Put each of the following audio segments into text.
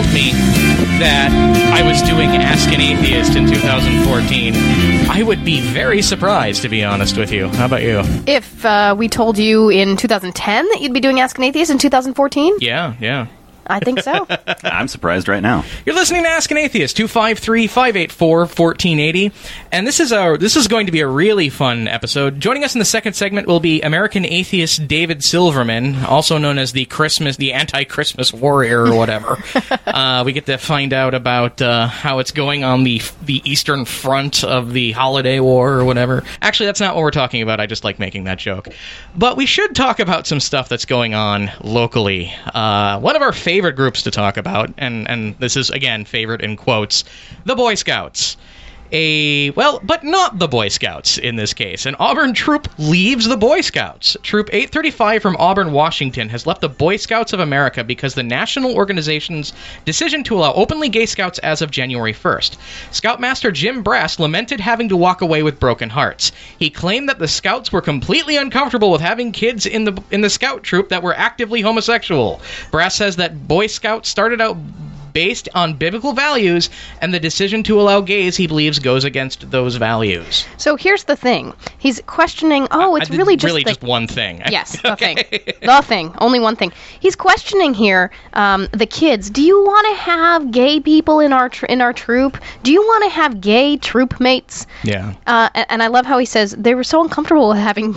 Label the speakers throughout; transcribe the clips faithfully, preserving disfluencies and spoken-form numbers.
Speaker 1: me that I was doing Ask an Atheist in two thousand fourteen, I would be very surprised, to be honest with you. How about you?
Speaker 2: If uh, we told you in two thousand ten that you'd be doing Ask an Atheist in two thousand fourteen?
Speaker 1: Yeah, yeah.
Speaker 2: I think so.
Speaker 3: I'm surprised right now.
Speaker 1: You're listening to Ask an Atheist, two five three, five eight four, one four eight zero. And this is a, this is going to be a really fun episode. Joining us in the second segment will be American atheist David Silverman, also known as the Christmas, the anti-Christmas warrior or whatever. uh, we get to find out about uh, how it's going on the the Eastern Front of the holiday war or whatever. Actually, that's not what we're talking about. I just like making that joke. But we should talk about some stuff that's going on locally. Uh, one of our favorite favorite groups to talk about, and, and this is, again, favorite in quotes, the Boy Scouts. A, well, but not the Boy Scouts in this case. An Auburn troop leaves the Boy Scouts. Troop eight thirty-five from Auburn, Washington has left the Boy Scouts of America because the national organization's decision to allow openly gay scouts as of January first. Scoutmaster Jim Brass lamented having to walk away with broken hearts. He claimed that the scouts were completely uncomfortable with having kids in the in the scout troop that were actively homosexual. Brass says that Boy Scouts started out based on biblical values, and the decision to allow gays, he believes, goes against those values.
Speaker 2: So here's the thing. He's questioning, oh, it's
Speaker 1: I, I
Speaker 2: really just
Speaker 1: really
Speaker 2: the,
Speaker 1: just one thing.
Speaker 2: Yes, the
Speaker 1: okay.
Speaker 2: thing. The thing. Only one thing. He's questioning here um, the kids. Do you want to have gay people in our tr- in our troop? Do you want to have gay troop mates?
Speaker 1: Yeah.
Speaker 2: Uh, and, and I love how he says they were so uncomfortable with having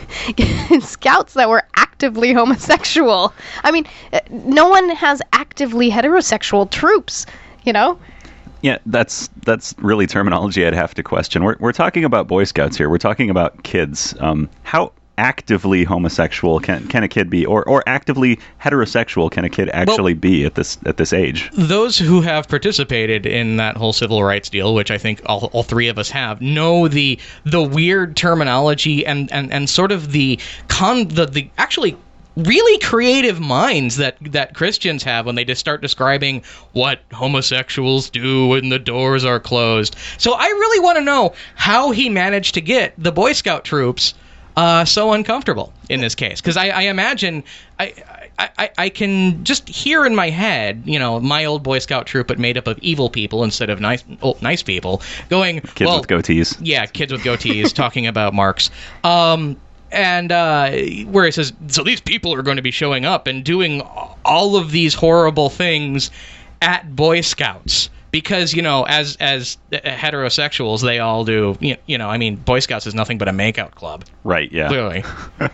Speaker 2: scouts that were actively homosexual. I mean, no one has actively heterosexual troops, you know?
Speaker 3: Yeah, that's that's really terminology I'd have to question. We're we're talking about Boy Scouts here. We're talking about kids. Um, how actively homosexual can can a kid be, or or actively heterosexual can a kid actually well, be at this at this age?
Speaker 1: Those who have participated in that whole civil rights deal, which I think all, all three of us have, know the the weird terminology and and, and sort of the con the, the actually really creative minds that that Christians have when they just start describing what homosexuals do when the doors are closed. So I really want to know how he managed to get the Boy Scout troops uh, so uncomfortable in this case. Because I, I imagine, I, I, I can just hear in my head, you know, my old Boy Scout troop, but made up of evil people instead of nice oh, nice people, going,
Speaker 3: kids
Speaker 1: well,
Speaker 3: with goatees.
Speaker 1: Yeah, kids with goatees talking about Marx. Um... And uh, where he says, so these people are going to be showing up and doing all of these horrible things at Boy Scouts. Because, you know, as as heterosexuals, they all do, you, you know, I mean, Boy Scouts is nothing but a makeout club.
Speaker 3: Right, yeah.
Speaker 1: Clearly.
Speaker 2: uh,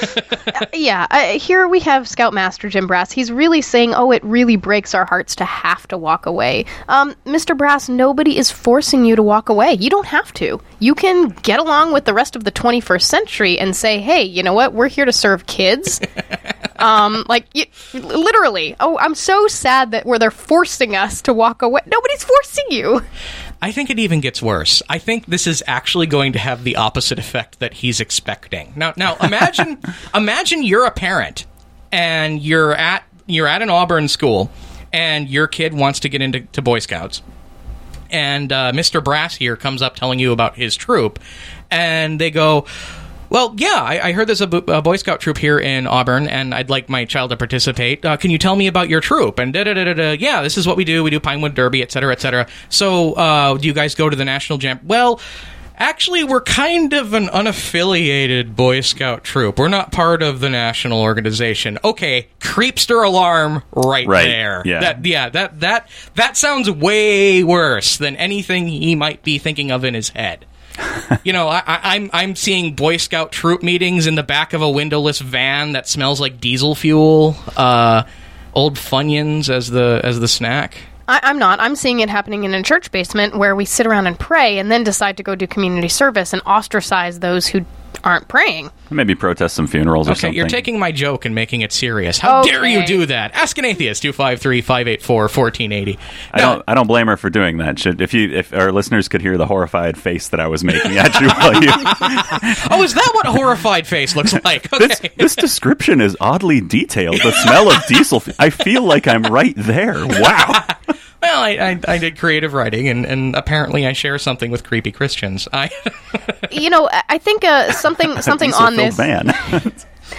Speaker 2: yeah, uh, here we have Scoutmaster Jim Brass. He's really saying, oh, it really breaks our hearts to have to walk away. Um, Mister Brass, nobody is forcing you to walk away. You don't have to. You can get along with the rest of the twenty-first century and say, hey, you know what, we're here to serve kids. um, like, you, literally, oh, I'm so sad that where they're forcing us to walk away. Nobody's forcing you.
Speaker 1: I think it even gets worse. I think this is actually going to have the opposite effect that he's expecting. Now, now imagine, imagine you're a parent and you're at you're at an Auburn school, and your kid wants to get into to Boy Scouts, and uh, Mister Brass here comes up telling you about his troop, and they go, well, yeah, I, I heard there's a, a Boy Scout troop here in Auburn, and I'd like my child to participate. Uh, can you tell me about your troop? And da-da-da-da-da. Yeah, this is what we do. We do Pinewood Derby, et cetera, et cetera. So, uh, do you guys go to the National Jam? Well, actually, we're kind of an unaffiliated Boy Scout troop. We're not part of the national organization. Okay, creepster alarm right,
Speaker 3: right
Speaker 1: there.
Speaker 3: Yeah.
Speaker 1: That, yeah, that, that, that sounds way worse than anything he might be thinking of in his head. You know, I, I, I'm I'm seeing Boy Scout troop meetings in the back of a windowless van that smells like diesel fuel. Uh, old Funyuns as the as the snack.
Speaker 2: I, I'm not. I'm seeing it happening in a church basement where we sit around and pray, and then decide to go do community service and ostracize those who aren't praying.
Speaker 3: Maybe protest some funerals or
Speaker 1: okay,
Speaker 3: something.
Speaker 1: You're taking my joke and making it serious. How
Speaker 2: okay.
Speaker 1: dare you do that? Ask an Atheist, two five three, five eight four, one four eight zero.
Speaker 3: I don't I don't blame her for doing that. Should if you if our listeners could hear the horrified face that I was making at you while you
Speaker 1: Oh, is that what a horrified face looks like? Okay.
Speaker 3: This, this description is oddly detailed. The smell of diesel f- I feel like I'm right there. Wow.
Speaker 1: Well, I, I, I did creative writing, and, and apparently I share something with creepy Christians. I,
Speaker 2: you know, I think uh, something something on this.
Speaker 3: Man.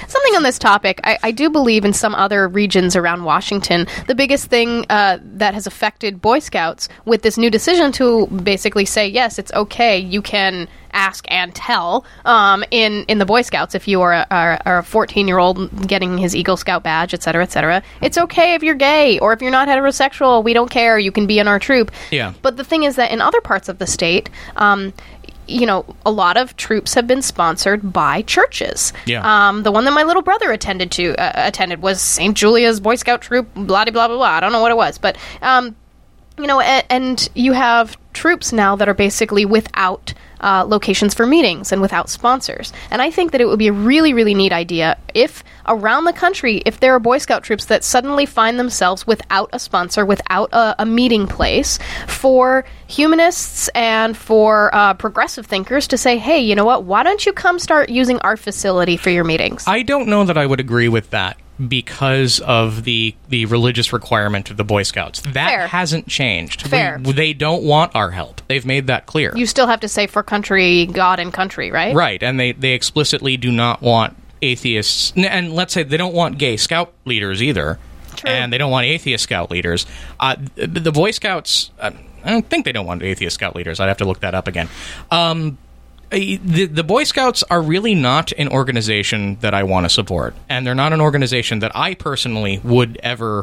Speaker 2: Something on this topic. I, I do believe in some other regions around Washington, the biggest thing uh, that has affected Boy Scouts with this new decision to basically say, yes, it's okay, you can ask and tell um, in, in the Boy Scouts if you are a, are, are a fourteen-year-old getting his Eagle Scout badge, et cetera, et cetera. It's okay if you're gay or if you're not heterosexual. We don't care. You can be in our troop.
Speaker 1: Yeah.
Speaker 2: But the thing is that in other parts of the state, um, you know, a lot of troops have been sponsored by churches.
Speaker 1: Yeah.
Speaker 2: Um, the one that my little brother attended to uh, attended was Saint Julia's Boy Scout troop, blah, blah, blah, blah. I don't know what it was. But, um, you know, and, and you have troops now that are basically without Uh, locations for meetings and without sponsors. And I think that it would be a really, really neat idea if around the country, if there are Boy Scout troops that suddenly find themselves without a sponsor, without a, a meeting place, for humanists and for uh, progressive thinkers to say, hey, you know what, why don't you come start using our facility for your meetings?
Speaker 1: I don't know that I would agree with that because of the the religious requirement of the Boy Scouts. That
Speaker 2: Fair.
Speaker 1: hasn't changed.
Speaker 2: Fair.
Speaker 1: We, they don't want our help. They've made that clear.
Speaker 2: You still have to say for country, God, and country, right?
Speaker 1: Right, and they, they explicitly do not want atheists, and let's say they don't want gay scout leaders either,
Speaker 2: True.
Speaker 1: and they don't want atheist scout leaders. Uh, the, the Boy Scouts, uh, I don't think they don't want atheist scout leaders. I'd have to look that up again. Um, the, the Boy Scouts are really not an organization that I want to support, and they're not an organization that I personally would ever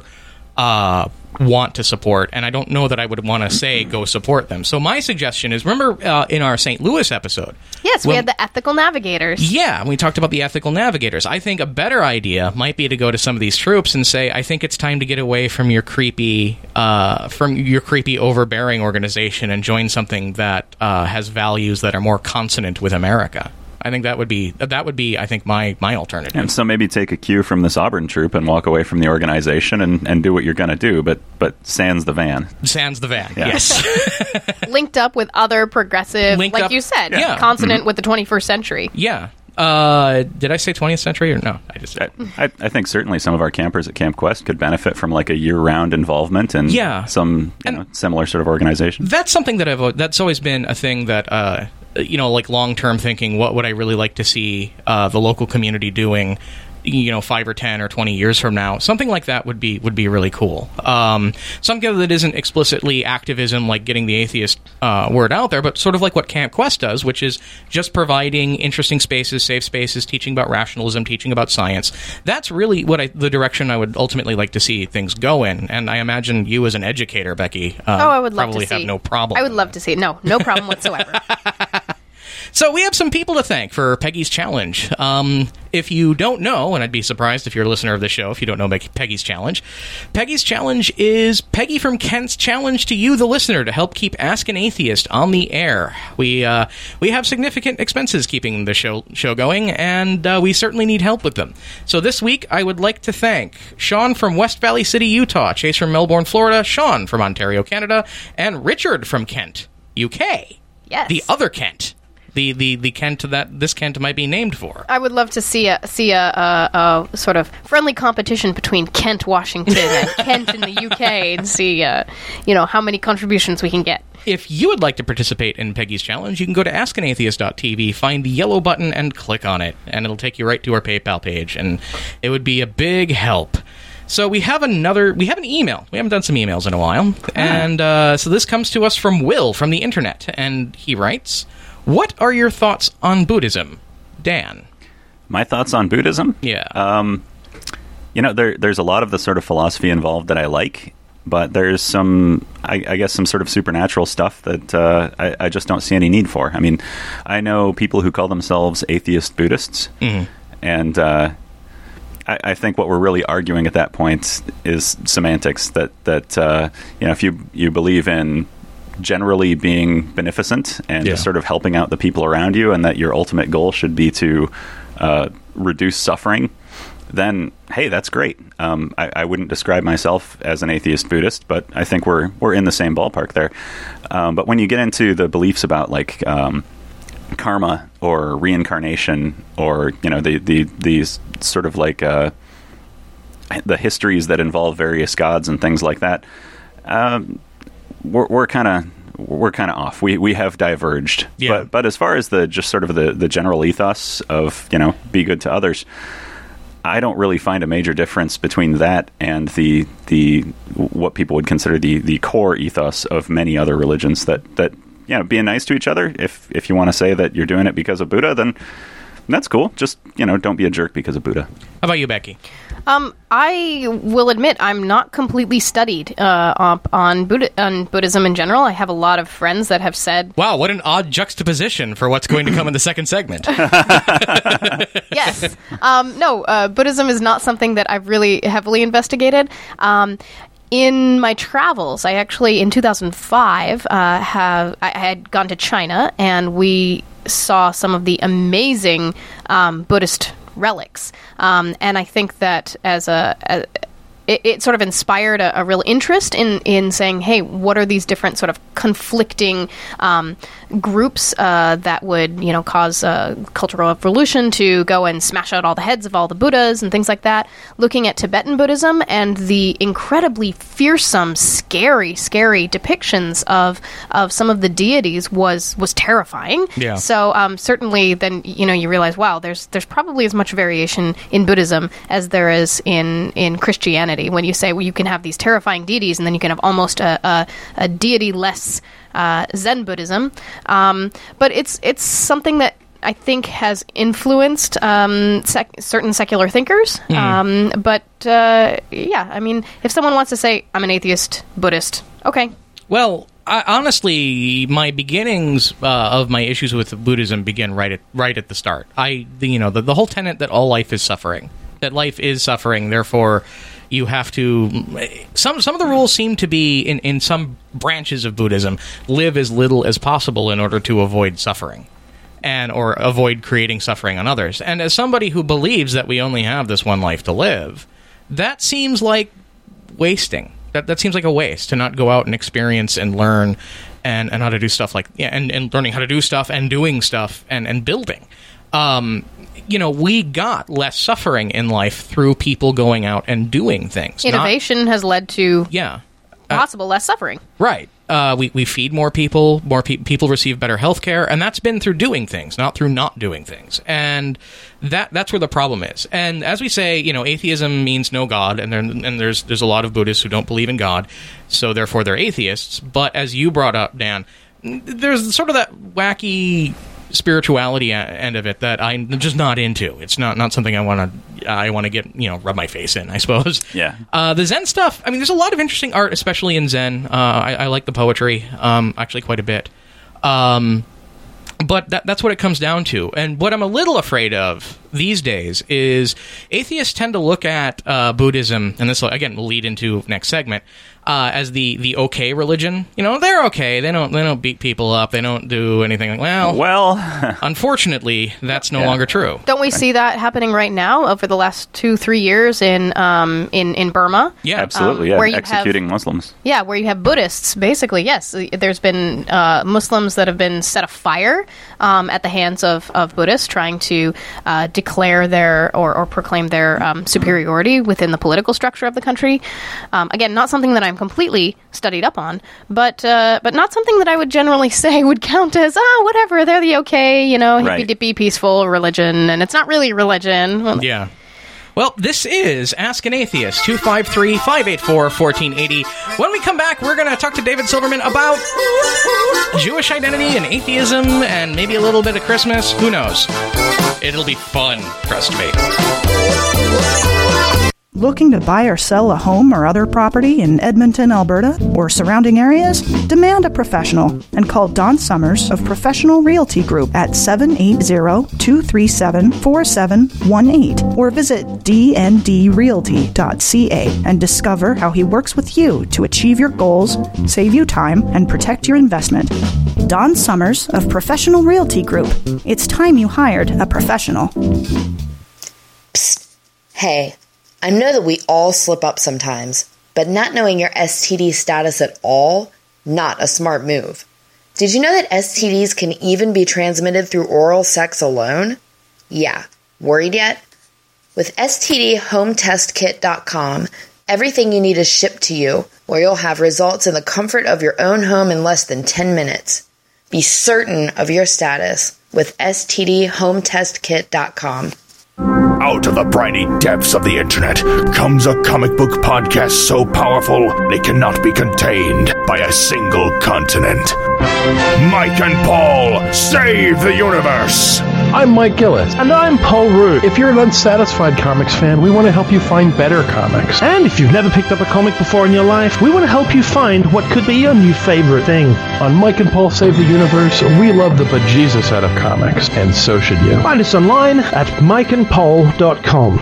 Speaker 1: uh, want to support, and I don't know that I would want to say go support them. So my suggestion is, remember uh, in our Saint Louis episode?
Speaker 2: Yes, we
Speaker 1: when-
Speaker 2: had the ethical navigators.
Speaker 1: Yeah, we talked about the ethical navigators. I think a better idea might be to go to some of these troops and say, I think it's time to get away from your creepy, uh, from your creepy overbearing organization and join something that uh, has values that are more consonant with America. I think that would be that would be I think my my alternative.
Speaker 3: And so maybe take a cue from this Auburn troop and walk away from the organization and, and do what you're going to do, but but sans the van.
Speaker 1: Sans the van.
Speaker 3: Yeah.
Speaker 1: Yes.
Speaker 2: Linked up with other progressive,
Speaker 1: Linked
Speaker 2: like
Speaker 1: up-
Speaker 2: you said,
Speaker 1: Yeah.
Speaker 2: consonant
Speaker 3: Mm-hmm.
Speaker 2: with the twenty-first century.
Speaker 1: Yeah. Uh, did I say twentieth century or no? I just
Speaker 3: I, I, I think certainly some of our campers at Camp Quest could benefit from like a year-round involvement in
Speaker 1: Yeah.
Speaker 3: some you
Speaker 1: And-
Speaker 3: know, similar sort of organization.
Speaker 1: That's something that I've that's always been a thing that uh, you know, like long-term thinking, what would I really like to see uh, the local community doing, you know, five or ten or twenty years from now? Something like that would be would be really cool. Um, something that isn't explicitly activism, like getting the atheist uh, word out there, but sort of like what Camp Quest does, which is just providing interesting spaces, safe spaces, teaching about rationalism, teaching about science. That's really what I, the direction I would ultimately like to see things go in. And I imagine you, as an educator, Becky, uh,
Speaker 2: Oh, I would love
Speaker 1: probably
Speaker 2: to see.
Speaker 1: have no problem.
Speaker 2: I would
Speaker 1: with
Speaker 2: love
Speaker 1: that.
Speaker 2: to see it. No, no problem whatsoever.
Speaker 1: So we have some people to thank for Peggy's Challenge. Um, if you don't know, and I'd be surprised if you're a listener of the show if you don't know Be- Peggy's Challenge, Peggy's Challenge is Peggy from Kent's challenge to you, the listener, to help keep Ask an Atheist on the air. We uh, we have significant expenses keeping the show show going, and uh, we certainly need help with them. So this week, I would like to thank Sean from West Valley City, Utah, Chase from Melbourne, Florida, Sean from Ontario, Canada, and Richard from Kent, U K.
Speaker 2: Yes.
Speaker 1: The other Kent. The, the, the Kent that this Kent might be named for.
Speaker 2: I would love to see a see a, a, a sort of friendly competition between Kent, Washington, and Kent in the U K, and see, uh, you know, how many contributions we can get.
Speaker 1: If you would like to participate in Peggy's Challenge, you can go to ask an atheist dot t v, find the yellow button, and click on it, and it'll take you right to our PayPal page, and it would be a big help. So we have another, we have an email. We haven't done some emails in a while, and uh, so this comes to us from Will from the internet, and he writes, what are your thoughts on Buddhism? Dan.
Speaker 3: My thoughts on Buddhism?
Speaker 1: Yeah.
Speaker 3: Um, you know, there, there's a lot of the sort of philosophy involved that I like, but there's some, I, I guess, some sort of supernatural stuff that uh, I, I just don't see any need for. I mean, I know people who call themselves atheist Buddhists,
Speaker 1: Mm-hmm.
Speaker 3: and uh, I, I think what we're really arguing at that point is semantics. That that uh, you know, if you you believe in generally being beneficent and
Speaker 1: Yeah.
Speaker 3: just sort of helping out the people around you, and that your ultimate goal should be to uh, reduce suffering, then hey, that's great. Um, I, I wouldn't describe myself as an atheist Buddhist, but I think we're we're in the same ballpark there. Um, but when you get into the beliefs about like um, karma or reincarnation, or you know the the these sort of like uh, the histories that involve various gods and things like that, um, we're we're kind of we're kind of off. We we have diverged.
Speaker 1: Yeah.
Speaker 3: But but as far as the just sort of the, the general ethos of, you know, be good to others, I don't really find a major difference between that and the the what people would consider the, the core ethos of many other religions. That that you know, being nice to each other. If if you want to say that you're doing it because of Buddha, then that's cool. Just, you know, don't be a jerk because of Buddha.
Speaker 1: How about you, Becky?
Speaker 2: Um, I will admit I'm not completely studied uh, up on Buddha- on Buddhism in general. I have a lot of friends that have said,
Speaker 1: "Wow, what an odd juxtaposition for what's going to come in the second segment."
Speaker 2: Yes. Um, no, uh, Buddhism is not something that I've really heavily investigated. Um, in my travels, I actually, in two thousand five, uh, have I had gone to China, and we saw some of the amazing um, Buddhist relics. Um, and I think that as a... a It, it sort of inspired a, a real interest in, in saying, hey, what are these different sort of conflicting um, groups uh, that would, you know, cause uh, cultural evolution to go and smash out all the heads of all the Buddhas and things like that. Looking at Tibetan Buddhism and the incredibly fearsome, scary, scary depictions of of some of the deities was was terrifying.
Speaker 1: Yeah.
Speaker 2: So um, certainly, then you know you realize, wow, there's there's probably as much variation in Buddhism as there is in in Christianity. When you say, well, you can have these terrifying deities, and then you can have almost a, a, a deity-less uh, Zen Buddhism. Um, but it's it's something that I think has influenced um, sec- certain secular thinkers. Mm. Um, but uh, yeah, I mean, if someone wants to say, I'm an atheist Buddhist, okay.
Speaker 1: Well, I, honestly, my beginnings uh, of my issues with Buddhism begin right at right at the start. I, the, you know, the, the whole tenet that all life is suffering, that life is suffering, therefore you have to... Some some of the rules seem to be, in, in some branches of Buddhism, live as little as possible in order to avoid suffering, and or avoid creating suffering on others. And as somebody who believes that we only have this one life to live, that seems like wasting. That that seems like a waste, to not go out and experience and learn and, and how to do stuff like... Yeah, and, and learning how to do stuff and doing stuff and, and building. Um... You know, we got less suffering in life through people going out and doing things.
Speaker 2: Innovation Not, has led to
Speaker 1: yeah,
Speaker 2: possible uh, less suffering.
Speaker 1: Right. Uh, we, we feed more people, more pe- people receive better health care, and that's been through doing things, not through not doing things. And that that's where the problem is. And as we say, you know, atheism means no God, and, there, and there's there's a lot of Buddhists who don't believe in God, so therefore they're atheists. But as you brought up, Dan, there's sort of that wacky spirituality end of it that I'm just not into. It's not, not something I want to I want to get, you know, rub my face in, I suppose.
Speaker 3: Yeah.
Speaker 1: Uh, the Zen stuff, I mean, there's a lot of interesting art, especially in Zen. Uh, I, I like the poetry, um, actually quite a bit. Um, but that, that's what it comes down to. And what I'm a little afraid of these days is atheists tend to look at uh, Buddhism, and this, will, again, will lead into next segment, Uh, as the, the okay religion. You know, they're okay. They don't they don't beat people up. They don't do anything like, well,
Speaker 3: well
Speaker 1: unfortunately, that's no
Speaker 3: yeah.
Speaker 1: longer true.
Speaker 2: Don't we see that happening right now over the last two, three years in um, in, in Burma?
Speaker 1: Yeah.
Speaker 3: Absolutely,
Speaker 2: um,
Speaker 3: yeah. Executing
Speaker 2: have,
Speaker 3: Muslims.
Speaker 2: Yeah, where you have Buddhists, basically, yes. There's been uh, Muslims that have been set afire um, at the hands of, of Buddhists trying to uh, declare their, or, or proclaim their um, superiority within the political structure of the country. Um, again, not something that I'm completely studied up on, but uh, but not something that I would generally say would count as, ah, whatever, they're the okay, you know, hippy-dippy, peaceful religion, and it's not really religion. Well,
Speaker 1: yeah. Well, this is Ask an Atheist, two five three, five eight four, one four eight zero. When we come back, we're going to talk to David Silverman about Jewish identity and atheism and maybe a little bit of Christmas. Who knows? It'll be fun, trust me.
Speaker 4: Looking to buy or sell a home or other property in Edmonton, Alberta, or surrounding areas? Demand a professional and call Don Summers of Professional Realty Group at seven eight zero, two three seven, four seven one eight or visit d n d realty dot c a and discover how he works with you to achieve your goals, save you time, and protect your investment. Don Summers of Professional Realty Group. It's time you hired a professional.
Speaker 5: Psst. Hey. I know that we all slip up sometimes, but not knowing your S T D status at all, not a smart move. Did you know that S T Ds can even be transmitted through oral sex alone? Yeah. Worried yet? With S T D home test kit dot com, everything you need is shipped to you, where you'll have results in the comfort of your own home in less than ten minutes. Be certain of your status with S T D home test kit dot com.
Speaker 6: Out of the briny depths of the internet comes a comic book podcast so powerful it cannot be contained by a single continent. Mike and Paul save the universe!
Speaker 7: I'm Mike Gillis.
Speaker 8: And I'm Paul Root. If you're an unsatisfied comics fan, we want to help you find better comics. And if you've never picked up a comic before in your life, we want to help you find what could be your new favorite thing. On Mike and Paul Save the Universe, we love the bejesus out of comics, and so should you. Find us online at mike and paul dot com.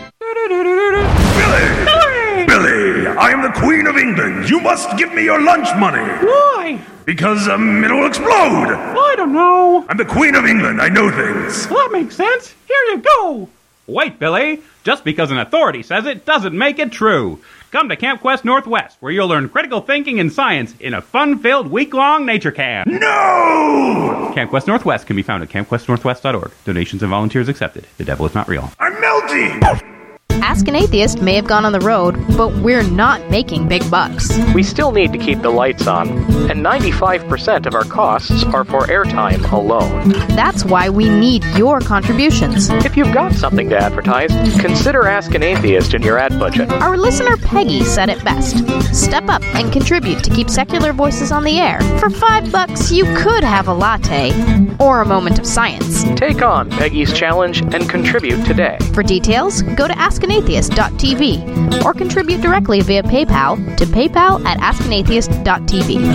Speaker 6: Billy! Billy, I am the Queen of England. You must give me your lunch money.
Speaker 9: Why?
Speaker 6: Because um, it'll explode.
Speaker 9: I don't know.
Speaker 6: I'm the Queen of England. I know things.
Speaker 9: Well, that makes sense. Here you go. Wait, Billy. Just because an authority says it doesn't make it true. Come to Camp Quest Northwest, where you'll learn critical thinking and science in a fun-filled week-long nature camp.
Speaker 6: No!
Speaker 9: Camp Quest Northwest can be found at camp quest northwest dot org. Donations and volunteers accepted. The devil is not real.
Speaker 6: I'm melting!
Speaker 2: Ask an Atheist may have gone on the road, but we're not making big bucks.
Speaker 10: We still need to keep the lights on, and ninety-five percent of our costs are for airtime alone.
Speaker 2: That's why we need your contributions.
Speaker 10: If you've got something to advertise, consider Ask an Atheist in your ad budget.
Speaker 2: Our listener Peggy said it best. Step up and contribute to keep secular voices on the air. For five bucks, you could have a latte or a moment of science.
Speaker 10: Take on Peggy's challenge and contribute today.
Speaker 2: For details, go to ask an atheist dot t v or contribute directly via PayPal to paypal at ask an atheist dot t v.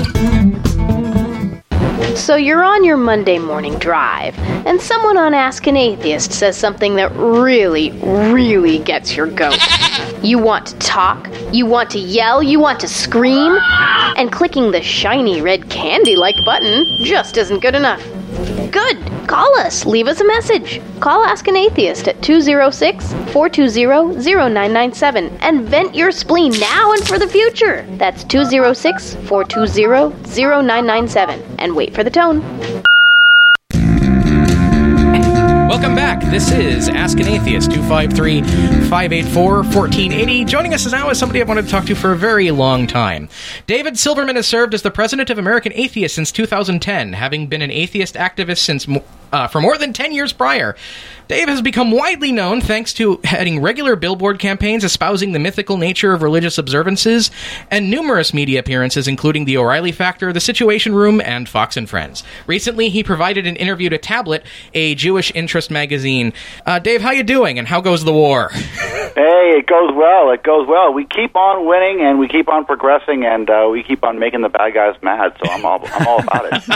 Speaker 2: So you're on your Monday morning drive, and someone on Ask an Atheist says something that really, really gets your goat. You want to talk, you want to yell, you want to scream, and clicking the shiny red candy-like button just isn't good enough. Good! Call us. Leave us a message. Call Ask an Atheist at two oh six, four two zero, zero nine nine seven and vent your spleen now and for the future. That's two oh six, four two zero, zero nine nine seven. And wait for the tone.
Speaker 1: Welcome back. This is Ask an Atheist, two five three, five eight four, one four eight zero. Joining us now is somebody I've wanted to talk to for a very long time. David Silverman has served as the president of American Atheists since two thousand ten, having been an atheist activist since uh, for more than ten years prior. Dave has become widely known thanks to heading regular billboard campaigns espousing the mythical nature of religious observances and numerous media appearances, including The O'Reilly Factor, The Situation Room, and Fox and Friends. Recently, he provided an interview to Tablet, a Jewish interest magazine. Uh, Dave, how you doing, and how goes the war?
Speaker 11: Hey, it goes well. It goes well. We keep on winning, and we keep on progressing, and uh, we keep on making the bad guys mad. So I'm all I'm all about it.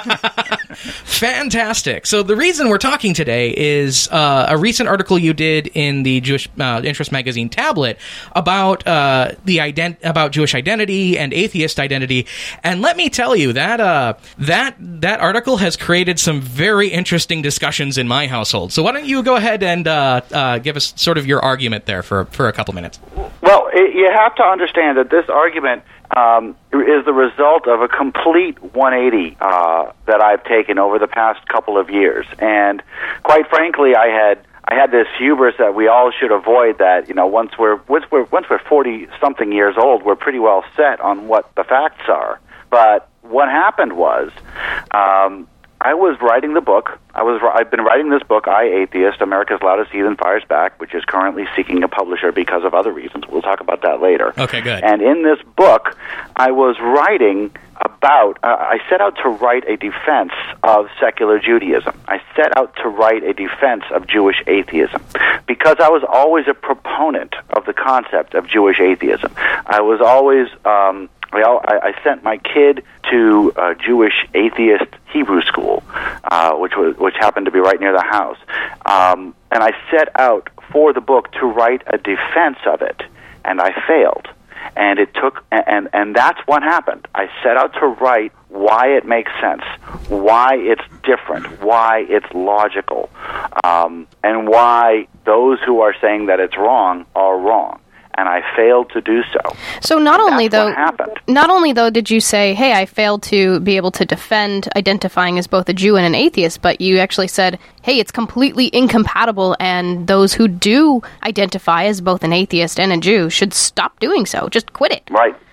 Speaker 1: Fantastic. So the reason we're talking today is uh, a recent article you did in the Jewish uh, interest magazine Tablet about uh, the ident- about Jewish identity and atheist identity. And let me tell you that uh, that that article has created some very interesting discussions in my household. So why don't you go ahead and uh, uh, give us sort of your argument there for for a couple minutes?
Speaker 11: Well, it, you have to understand that this argument um, is the result of a complete one eighty uh, that I've taken over the past couple of years. And quite frankly, I had I had this hubris that we all should avoid, that, you know, once we're once we're once we're forty something years old, we're pretty well set on what the facts are. But what happened was, um, I was writing the book. I was I've been writing this book, I Atheist, America's Loudest Heathen Fires Back, which is currently seeking a publisher because of other reasons. We'll talk about that later.
Speaker 1: Okay, good.
Speaker 11: And in this book, I was writing about, uh, I set out to write a defense of secular Judaism. I set out to write a defense of Jewish atheism because I was always a proponent of the concept of Jewish atheism. I was always... Um, Well, I, I sent my kid to a Jewish atheist Hebrew school, uh, which was which happened to be right near the house, um, and I set out for the book to write a defense of it, and I failed. And it took, and and that's what happened. I set out to write why it makes sense, why it's different, why it's logical, um, and why those who are saying that it's wrong are wrong. And I failed to do so.
Speaker 2: So not
Speaker 11: and
Speaker 2: only
Speaker 11: that's
Speaker 2: though,
Speaker 11: what happened.
Speaker 2: not only though did you say, "Hey, I failed to be able to defend identifying as both a Jew and an atheist," but you actually said, "Hey, it's completely incompatible, and those who do identify as both an atheist and a Jew should stop doing so. Just quit it."
Speaker 11: Right,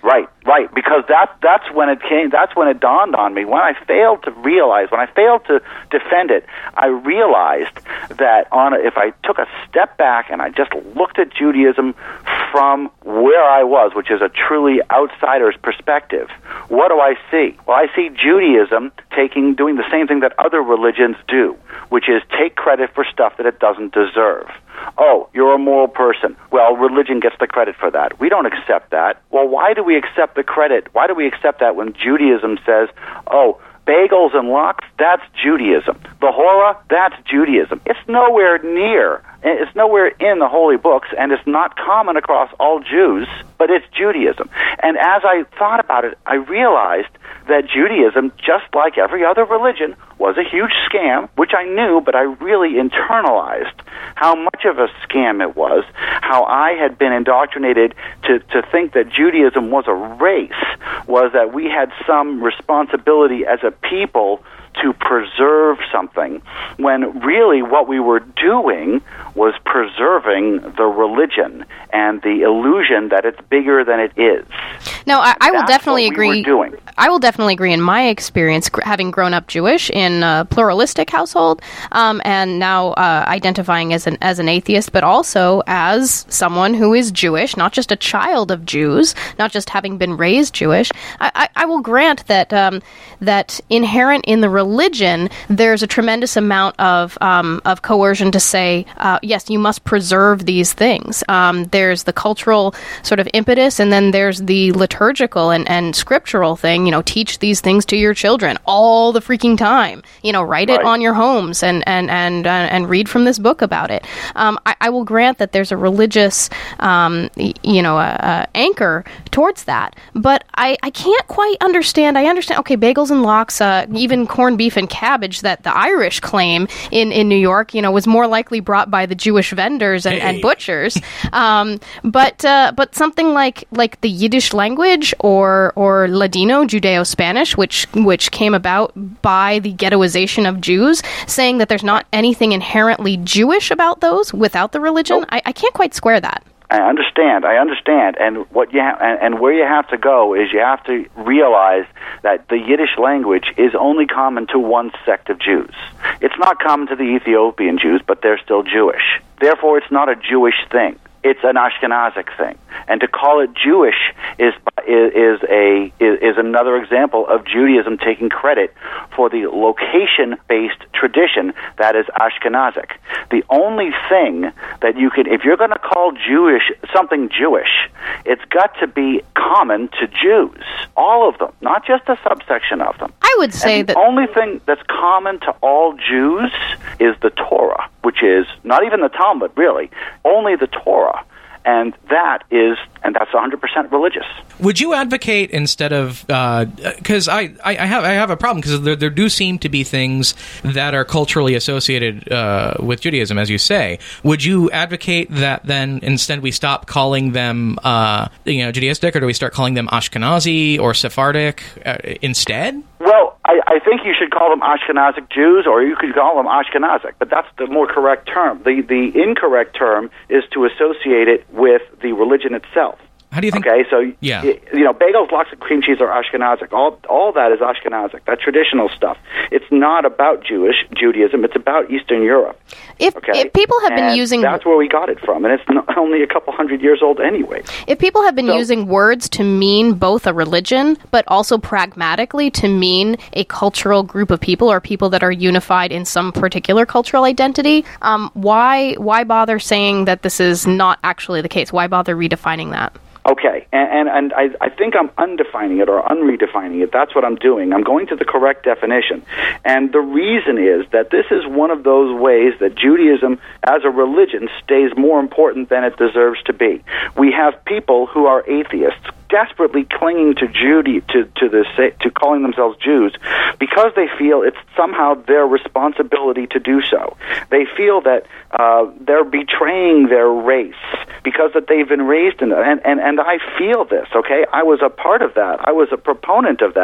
Speaker 11: Right, right, because that that's when it came. That's when it dawned on me. When I failed to realize, when I failed to defend it, I realized that on a, if I took a step back and I just looked at Judaism from where I was, which is a truly outsider's perspective, what do I see? Well, I see Judaism taking, doing the same thing that other religions do, which is take credit for stuff that it doesn't deserve. Oh, you're a moral person. Well, religion gets the credit for that. We don't accept that. Well, why do we accept the credit? Why do we accept that when Judaism says, oh, bagels and lox, that's Judaism. The Torah, that's Judaism. It's nowhere near, it's nowhere in the holy books, and it's not common across all Jews, but it's Judaism. And as I thought about it, I realized that Judaism, just like every other religion, was a huge scam, which I knew, but I really internalized how much of a scam it was, how I had been indoctrinated to, to think that Judaism was a race, was that we had some responsibility as a people to preserve something, when really what we were doing was preserving the religion and the illusion that it's bigger than it is.
Speaker 2: No, I, I will
Speaker 11: That's
Speaker 2: definitely
Speaker 11: what
Speaker 2: agree.
Speaker 11: We were doing.
Speaker 2: I will definitely agree. In my experience, gr- having grown up Jewish in a pluralistic household, um, and now uh, identifying as an as an atheist, but also as someone who is Jewish, not just a child of Jews, not just having been raised Jewish, I, I, I will grant that um, that inherent in the religion, there's a tremendous amount of um, of coercion to say, uh, yes, you must preserve these things. Um, there's the cultural sort of impetus, and then there's the liturgical and, and scriptural thing. You know, teach these things to your children all the freaking time. You know, write
Speaker 11: Right.
Speaker 2: it on your homes and and and uh, and read from this book about it. Um, I, I will grant that there's a religious, um, y- you know, uh, uh, anchor towards that, but I, I can't quite understand. I understand. Okay, bagels and lox, uh, even corned beef and cabbage that the Irish claim in, in New York, you know, was more likely brought by the Jewish vendors and, and butchers. Um, but uh, but something like like the Yiddish language or or Ladino, Judeo-Spanish, which which came about by the ghettoization of Jews, saying that there's not anything inherently Jewish about those without the religion.
Speaker 11: Nope.
Speaker 2: I, I can't quite square that.
Speaker 11: I understand. I understand. And what you ha- and, and where you have to go is you have to realize that the Yiddish language is only common to one sect of Jews. It's not common to the Ethiopian Jews, but they're still Jewish. Therefore, it's not a Jewish thing. It's an Ashkenazic thing. And to call it Jewish is is, is a is, is another example of Judaism taking credit for the location-based tradition that is Ashkenazic. The only thing that you can, if you're going to call Jewish something Jewish, it's got to be common to Jews, all of them, not just a subsection of them.
Speaker 2: I would say
Speaker 11: and the
Speaker 2: that
Speaker 11: only thing that's common to all Jews is the Torah, which is not even the Talmud, really, only the Torah. And that is, and that's one hundred percent religious.
Speaker 1: Would you advocate instead of, because uh, I, I have I have a problem, because there, there do seem to be things that are culturally associated uh, with Judaism, as you say. Would you advocate that then instead we stop calling them, uh, you know, Judaistic, or do we start calling them Ashkenazi or Sephardic uh, instead?
Speaker 11: Well, I, I think you should call them Ashkenazic Jews, or you could call them Ashkenazic, but that's the more correct term. The the incorrect term is to associate it with the religion itself.
Speaker 1: How do you think?
Speaker 11: Okay, so
Speaker 1: yeah.
Speaker 11: you, you know, bagels, lox, and cream cheese are Ashkenazic. All all that is Ashkenazic. That traditional stuff. It's not about Jewish Judaism. It's about Eastern Europe.
Speaker 2: If,
Speaker 11: okay?
Speaker 2: if people have been
Speaker 11: and
Speaker 2: using,
Speaker 11: that's where we got it from, and it's not only a couple hundred years old anyway.
Speaker 2: If people have been
Speaker 11: So-
Speaker 2: using words to mean both a religion, but also pragmatically to mean a cultural group of people or people that are unified in some particular cultural identity, um, why why bother saying that this is not actually the case? Why bother redefining that?
Speaker 11: Okay, and, and, and I, I think I'm undefining it or unredefining it. That's what I'm doing. I'm going to the correct definition. And the reason is that this is one of those ways that Judaism as a religion stays more important than it deserves to be. We have people who are atheists desperately clinging to Judy to to the to calling themselves Jews because they feel it's somehow their responsibility to do so. They feel that uh, they're betraying their race because that they've been raised in that. And, and and I feel this. Okay, I was a part of that. I was a proponent of that.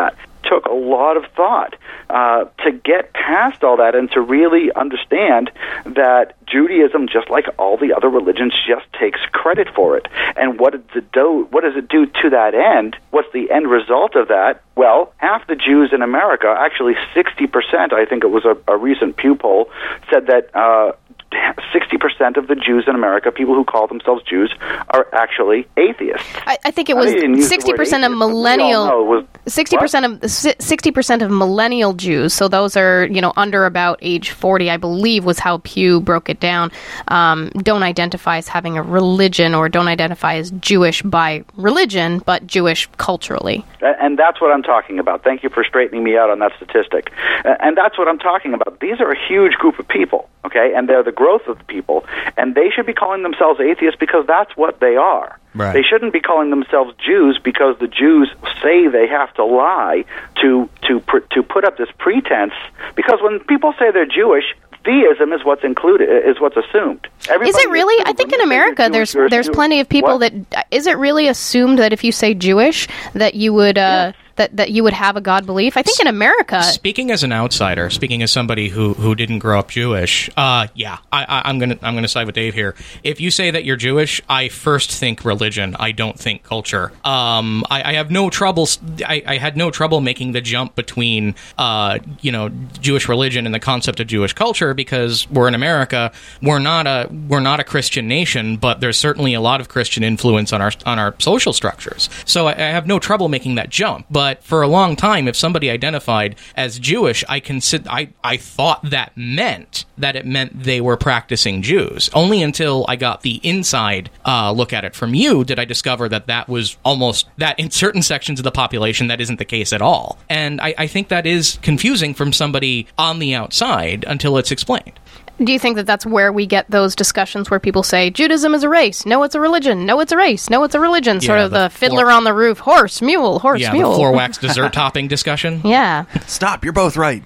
Speaker 11: took a lot of thought uh, to get past all that and to really understand that Judaism, just like all the other religions, just takes credit for it. And what does it do, what does it do to that end? What's the end result of that? Well, half the Jews in America, actually sixty percent, I think it was a, a recent Pew poll, said that uh, sixty percent of the Jews in America, people who call themselves Jews, are actually atheists.
Speaker 2: I, I think it was sixty percent of millennial. Sixty percent of sixty percent of millennial Jews. So those are, you know, under about age forty, I believe, was how Pew broke it down. Um, don't identify as having a religion or don't identify as Jewish by religion, but Jewish culturally.
Speaker 11: And that's what I'm talking about. Thank you for straightening me out on that statistic. And that's what I'm talking about. These are a huge group of people, okay, and they're the growth of the people, and they should be calling themselves atheists because that's what they are.
Speaker 1: Right.
Speaker 11: They shouldn't be calling themselves Jews because the Jews say they have to lie to to to put up this pretense. Because when people say they're Jewish, theism is what's included, is what's assumed. Everybody
Speaker 2: is it really? I think in America, there's
Speaker 11: Jewish,
Speaker 2: there's plenty of people
Speaker 11: what?
Speaker 2: that. Is it really assumed that if you say Jewish, that you would uh, yes. that that you would have a God belief? I think in America.
Speaker 1: Speaking as an outsider, speaking as somebody who, who didn't grow up Jewish, uh, yeah, I, I, I'm gonna I'm gonna side with Dave here. If you say that you're Jewish, I first think religion. I don't think culture. Um, I, I have no trouble. I, I had no trouble making the jump between uh, you know, Jewish religion and the concept of Jewish culture because we're in America. We're not a we're not a Christian nation, but there's certainly a lot of Christian influence on our on our social structures. So I, I have no trouble making that jump. But for a long time, if somebody identified as Jewish, I consider I, I thought that meant that it meant they were practicing Jews. Only until I got the inside uh, look at it from you did I discover that that was almost that in certain sections of the population that isn't the case at all. And I, I think that is confusing from somebody on the outside until it's explained.
Speaker 2: Do you think that that's where we get those discussions where people say, Judaism is a race, no, it's a religion, no, it's a race, no, it's a religion, yeah, sort of the, the fiddler
Speaker 1: floor-
Speaker 2: on the roof, horse, mule, horse,
Speaker 1: yeah,
Speaker 2: mule.
Speaker 1: Yeah, the floor wax dessert topping discussion.
Speaker 2: Yeah.
Speaker 7: Stop, you're both right.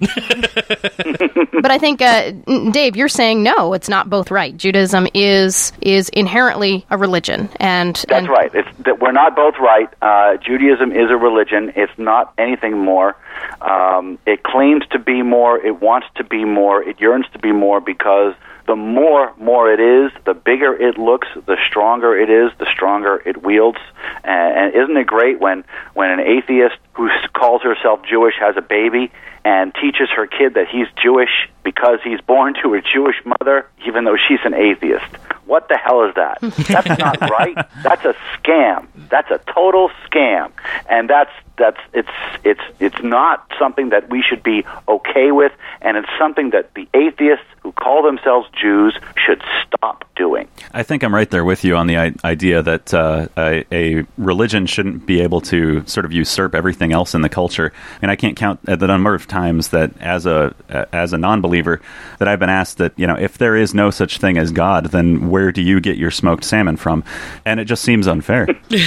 Speaker 2: But I think, uh, Dave, you're saying, no, it's not both right. Judaism is is inherently a religion. and
Speaker 11: That's
Speaker 2: and-
Speaker 11: right. It's, that we're not both right. Uh, Judaism is a religion. It's not anything more. Um, it claims to be more. It wants to be more. It yearns to be more because the more more it is, the bigger it looks, the stronger it is, the stronger it wields. And, and isn't it great when, when an atheist who calls herself Jewish has a baby and teaches her kid that he's Jewish because he's born to a Jewish mother, even though she's an atheist? What the hell is that? That's not right. That's a scam. That's a total scam. And that's that's it's it's it's not something that we should be okay with, and it's something that the atheists who call themselves Jews should stop doing.
Speaker 3: I think I'm right there with you on the I- idea that uh, a, a religion shouldn't be able to sort of usurp everything else in the culture. And I can't count the number of times that as a as a non-believer that I've been asked that, you know, if there is no such thing as God, then where do you get your smoked salmon from? And it just seems unfair.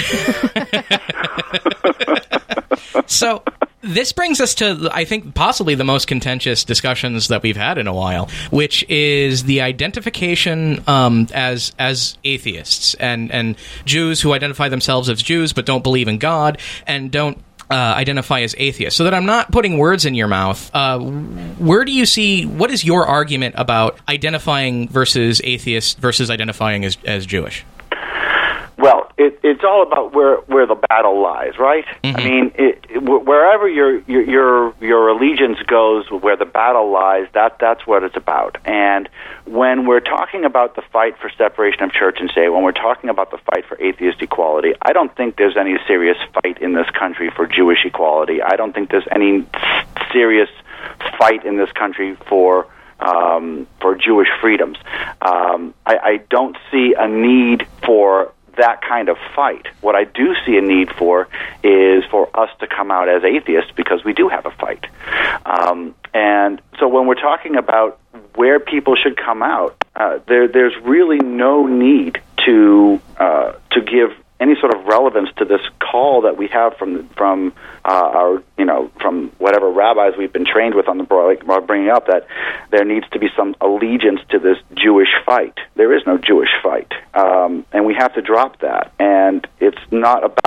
Speaker 1: So this brings us to, I think, possibly the most contentious discussions that we've had in a while, which is the identification um, as as atheists and, and Jews who identify themselves as Jews but don't believe in God and don't uh, identify as atheists. So that I'm not putting words in your mouth, uh, where do you see, what is your argument about identifying versus atheist versus identifying as, as Jewish?
Speaker 11: Well, it, it's all about where, where the battle lies, right?
Speaker 1: Mm-hmm.
Speaker 11: I mean, it, it, wherever your, your your your allegiance goes, where the battle lies, that that's what it's about. And when we're talking about the fight for separation of church and state, when we're talking about the fight for atheist equality, I don't think there's any serious fight in this country for Jewish equality. I don't think there's any serious fight in this country for um, for Jewish freedoms. Um, I, I don't see a need for that kind of fight. What I do see a need for is for us to come out as atheists because we do have a fight. Um, and so when we're talking about where people should come out, uh, there, there's really no need to uh, to give any sort of relevance to this call that we have from from uh, our, you know, from whatever rabbis we've been trained with on the like, bringing up that there needs to be some allegiance to this Jewish fight. There is no Jewish fight, um, and we have to drop that. And it's not about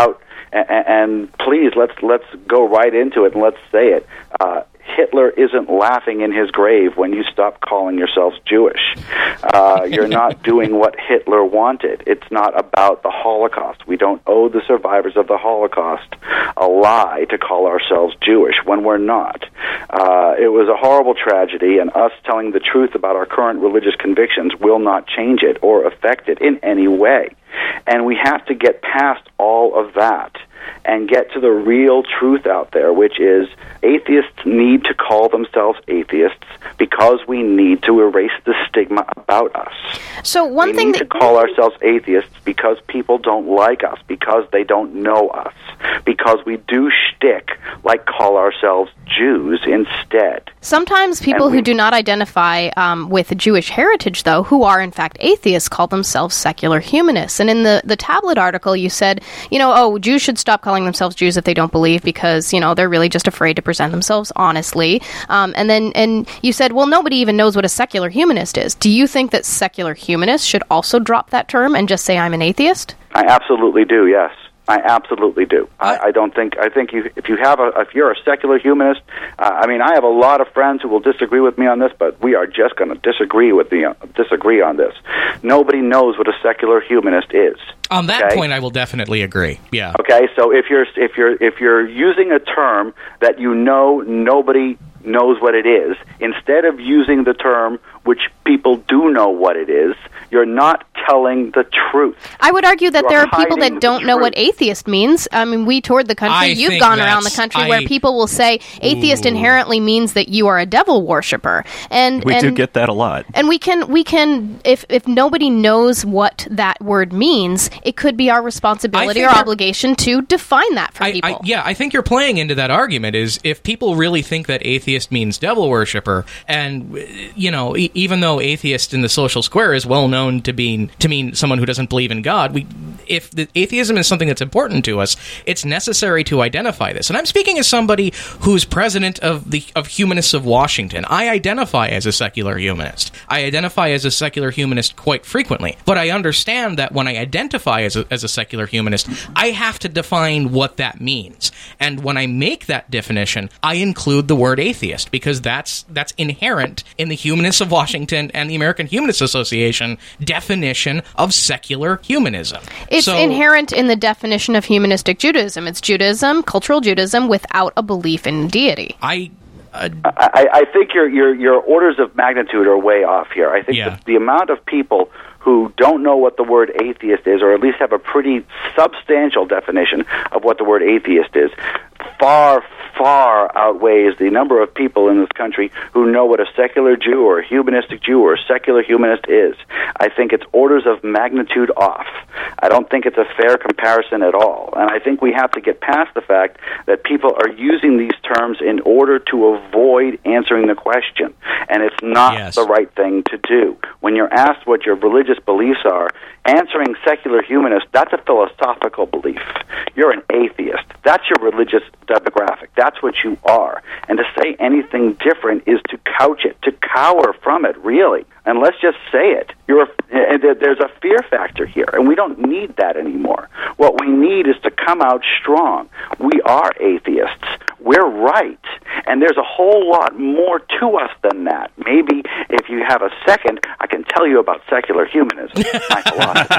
Speaker 11: and, and please let's let's go right into it and let's say it. Uh, Hitler isn't laughing in his grave when you stop calling yourselves Jewish. Uh, you're not doing what Hitler wanted. It's not about the Holocaust. We don't owe the survivors of the Holocaust a lie to call ourselves Jewish when we're not. Uh, it was a horrible tragedy, and us telling the truth about our current religious convictions will not change it or affect it in any way. And we have to get past all of that and get to the real truth out there, which is atheists need to call themselves atheists because we need to erase the stigma about us.
Speaker 2: So one
Speaker 11: we
Speaker 2: thing
Speaker 11: need
Speaker 2: that
Speaker 11: to call ourselves atheists because people don't like us, because they don't know us, because we do shtick like call ourselves Jews instead.
Speaker 2: Sometimes people we, who do not identify um, with Jewish heritage, though, who are in fact atheists, call themselves secular humanists. And in the, the tablet article, you said, you know, oh, Jews should stop calling themselves Jews if they don't believe because, you know, they're really just afraid to present themselves honestly. Um, and then and you said, well, nobody even knows what a secular humanist is. Do you think that secular humanists should also drop that term and just say I'm an atheist?
Speaker 11: I absolutely do, yes. I absolutely do. I, I don't think. I think you, if you have a, if you're a secular humanist, uh, I mean, I have a lot of friends who will disagree with me on this, but we are just going to disagree with the uh, disagree on this. Nobody knows what a secular humanist is.
Speaker 1: On that
Speaker 11: okay?
Speaker 1: point, I will definitely agree. Yeah.
Speaker 11: Okay. So if you're if you're if you're using a term that you know nobody knows what it is, instead of using the term which people do know what it is, you're not telling the truth.
Speaker 2: I would argue that
Speaker 11: You're
Speaker 2: there are people that don't know
Speaker 11: truth.
Speaker 2: what atheist means. I mean, we toured the country.
Speaker 1: I
Speaker 2: You've gone around the
Speaker 1: that's-
Speaker 2: country
Speaker 1: I-
Speaker 2: where people will say atheist
Speaker 1: Ooh.
Speaker 2: inherently means that you are a devil worshiper. And
Speaker 3: We
Speaker 2: and,
Speaker 3: do get that a lot.
Speaker 2: And we can we can if if nobody knows what that word means, it could be our responsibility
Speaker 1: think
Speaker 2: or
Speaker 1: you're-
Speaker 2: obligation to define that for
Speaker 1: I,
Speaker 2: people.
Speaker 1: I, yeah, I think you're playing into that argument. Is if people really think that atheist means devil worshiper, and you know, e- even though atheist in the social square is well known to be to mean someone who doesn't believe in God, we if the atheism is something that's important to us, it's necessary to identify this. And I'm speaking as somebody who's president of the of Humanists of Washington. I identify as a secular humanist. I identify as a secular humanist quite frequently, but I understand that when I identify as a, as a secular humanist, I have to define what that means. And when I make that definition, I include the word atheist because that's that's inherent in the Humanists of Washington and the American Humanist Association definition of secular humanism.
Speaker 2: It's
Speaker 1: So-
Speaker 2: inherent in the definition of humanistic Judaism. It's Judaism, cultural Judaism, without a belief in deity.
Speaker 1: I uh,
Speaker 11: I, I think your your your orders of magnitude are way off here. I think
Speaker 1: Yeah.
Speaker 11: that the amount of people who don't know what the word atheist is, or at least have a pretty substantial definition of what the word atheist is, far, far outweighs the number of people in this country who know what a secular Jew or a humanistic Jew or a secular humanist is. I think it's orders of magnitude off. I don't think it's a fair comparison at all. And I think we have to get past the fact that people are using these terms in order to avoid answering the question. And it's not
Speaker 1: Yes.
Speaker 11: the right thing to do. When you're asked what your religious beliefs are, answering secular humanist, that's a philosophical belief. You're an atheist. That's your religious demographic. That's what you are. And to say anything different is to couch it, to cower from it, really. And let's just say it. You're a, and there's a fear factor here, and we don't need that anymore. What we need is to come out strong. We are atheists. We're right. And there's a whole lot more to us than that. Maybe if you have a second, I can tell you about secular humanism. My philosophy.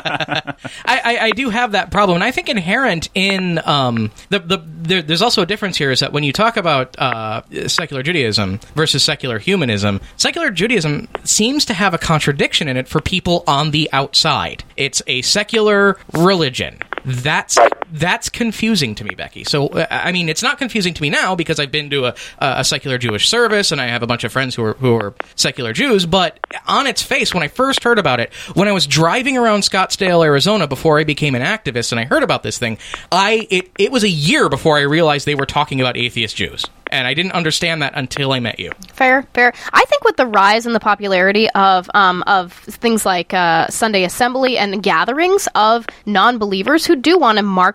Speaker 1: I, I, I do have that problem, and I think inherent in um, the the there, there's also a difference here is that when you talk about uh, secular Judaism versus secular humanism, secular Judaism seems to have a contradiction in it for people on the outside. It's a secular religion. That's that's confusing to me, Becky. So, uh, I mean, it's not confusing to me now because I've been to a, a secular Jewish service and I have a bunch of friends who are who are secular Jews. But on its face, when I first heard about it, when I was driving around Scottsdale, Arizona, before I became an activist, and I heard about this thing, I it it was a year before I realized they were talking about atheist Jews. And I didn't understand that until I met you.
Speaker 2: Fair, fair. I think with the rise and the popularity of um, of things like uh, Sunday Assembly and gatherings of non-believers who do want to mark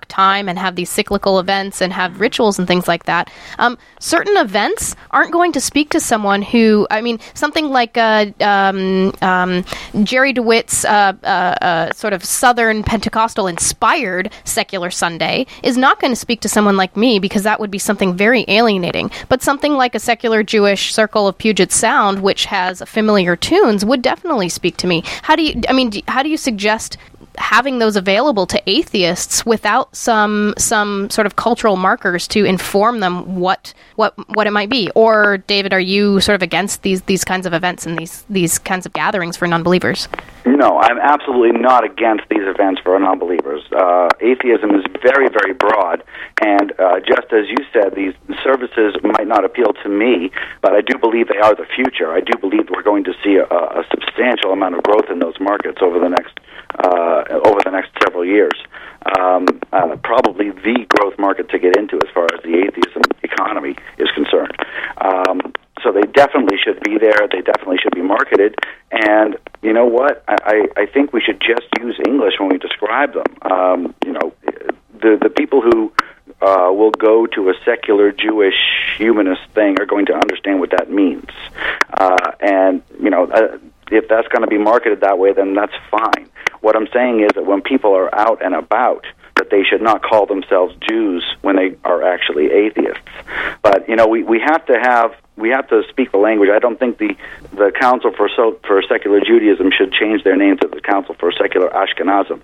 Speaker 2: dark time and have these cyclical events and have rituals and things like that, um, certain events aren't going to speak to someone who, I mean, something like uh, um, um, Jerry DeWitt's uh, uh, uh, sort of Southern Pentecostal-inspired Secular Sunday is not going to speak to someone like me, because that would be something very alienating. But something like a secular Jewish Circle of Puget Sound, which has familiar tunes, would definitely speak to me. How do you, I mean, how do you suggest having those available to atheists without some some sort of cultural markers to inform them what what what it might be? Or, David, are you sort of against these these kinds of events and these these kinds of gatherings for non-believers?
Speaker 11: No, I'm absolutely not against these events for non-believers. Uh, atheism is very, very broad, and uh, just as you said, these services might not appeal to me, but I do believe they are the future. I do believe we're going to see a, a substantial amount of growth in those markets over the next uh, over the next several years. Um, uh, probably the growth market to get into as far as the atheism economy is concerned. Um, so they definitely should be there. They definitely should be marketed. And you know what? I, I think we should just use English when we describe them. Um, you know, the the people who uh, will go to a secular Jewish humanist thing are going to understand what that means. Uh, and you know, uh, if that's going to be marketed that way, then that's fine. What I'm saying is that when people are out and about, that they should not call themselves Jews when they are actually atheists. But you know, we, we have to have we have to speak the language. I don't think the, the Council for so, for Secular Judaism should change their name to the Council for Secular Ashkenazim.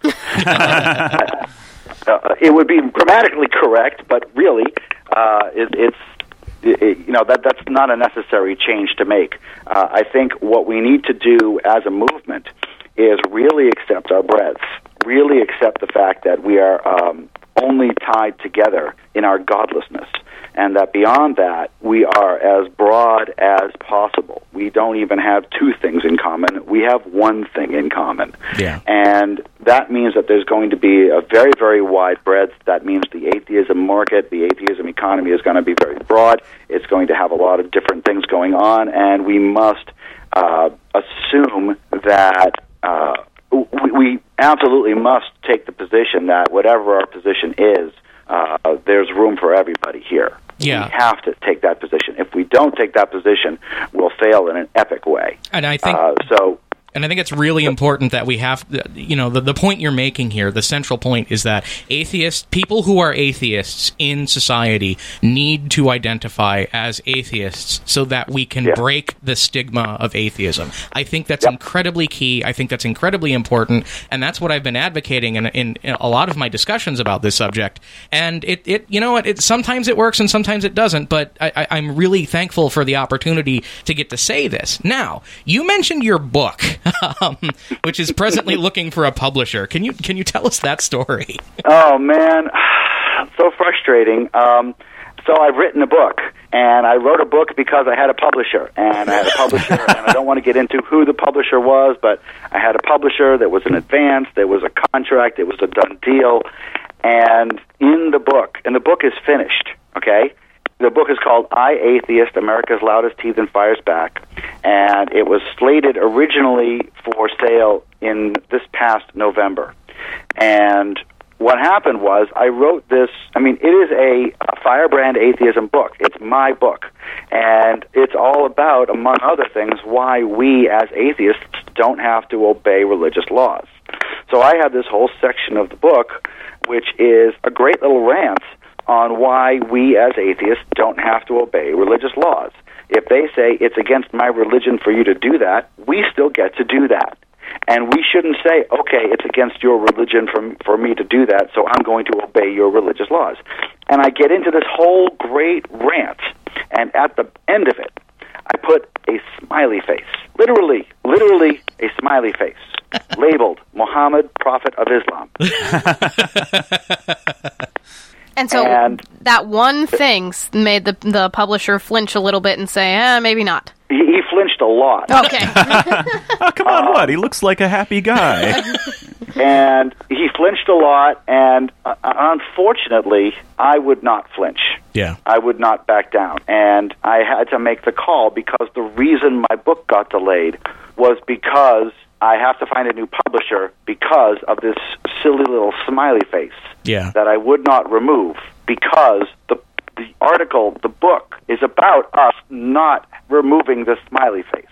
Speaker 11: uh, uh, it would be grammatically correct, but really, uh, it, it's it, you know that that's not a necessary change to make. Uh, I think what we need to do as a movement is really accept our breadth, really accept the fact that we are um, only tied together in our godlessness, and that beyond that, we are as broad as possible. We don't even have two things in common. We have one thing in common.
Speaker 1: Yeah.
Speaker 11: And that means that there's going to be a very, very wide breadth. That means the atheism market, the atheism economy is going to be very broad. It's going to have a lot of different things going on, and we must uh, assume that Uh, we, we absolutely must take the position that whatever our position is, uh, there's room for everybody here.
Speaker 1: Yeah.
Speaker 11: We have to take that position. If we don't take that position, we'll fail in an epic way.
Speaker 1: And I think
Speaker 11: uh, so.
Speaker 1: And I think it's really important that we have, you know, the, the point you're making here, the central point is that atheists, people who are atheists in society need to identify as atheists so that we can yeah. break the stigma of atheism. I think that's yep. incredibly key. I think that's incredibly important. And that's what I've been advocating in, in, in a lot of my discussions about this subject. And it, it you know, it, it sometimes it works and sometimes it doesn't. But I, I, I'm really thankful for the opportunity to get to say this. Now, you mentioned your book. Um, which is presently looking for a publisher. Can you can you tell us that story?
Speaker 11: Oh man, so frustrating. Um, so I've written a book, and I wrote a book because I had a publisher, and I had a publisher, and I don't want to get into who the publisher was, but I had a publisher. There was an advance, there was a contract, it was a done deal, and in the book, and the book is finished. Okay. The book is called I, Atheist, America's Loudest Heathen Fires Back, and it was slated originally for sale in this past November. And what happened was I wrote this, I mean, it is a, a firebrand atheism book. It's my book. And it's all about, among other things, why we as atheists don't have to obey religious laws. So I have this whole section of the book, which is a great little rant on why we as atheists don't have to obey religious laws. If they say it's against my religion for you to do that, we still get to do that. And we shouldn't say, okay, it's against your religion for, for me to do that, so I'm going to obey your religious laws. And I get into this whole great rant, and at the end of it, I put a smiley face, literally, literally a smiley face, labeled Muhammad, Prophet of Islam.
Speaker 2: And so and that one thing made the the publisher flinch a little bit and say, eh, maybe not.
Speaker 11: He, he flinched a lot.
Speaker 2: Okay.
Speaker 3: Oh, come on, uh, what? He looks like a happy guy.
Speaker 11: And he flinched a lot, and uh, unfortunately, I would not flinch.
Speaker 1: Yeah.
Speaker 11: I would not back down. And I had to make the call because the reason my book got delayed was because I have to find a new publisher because of this silly little smiley face
Speaker 1: Yeah.
Speaker 11: that I would not remove because the the article, the book, is about us not removing the smiley face.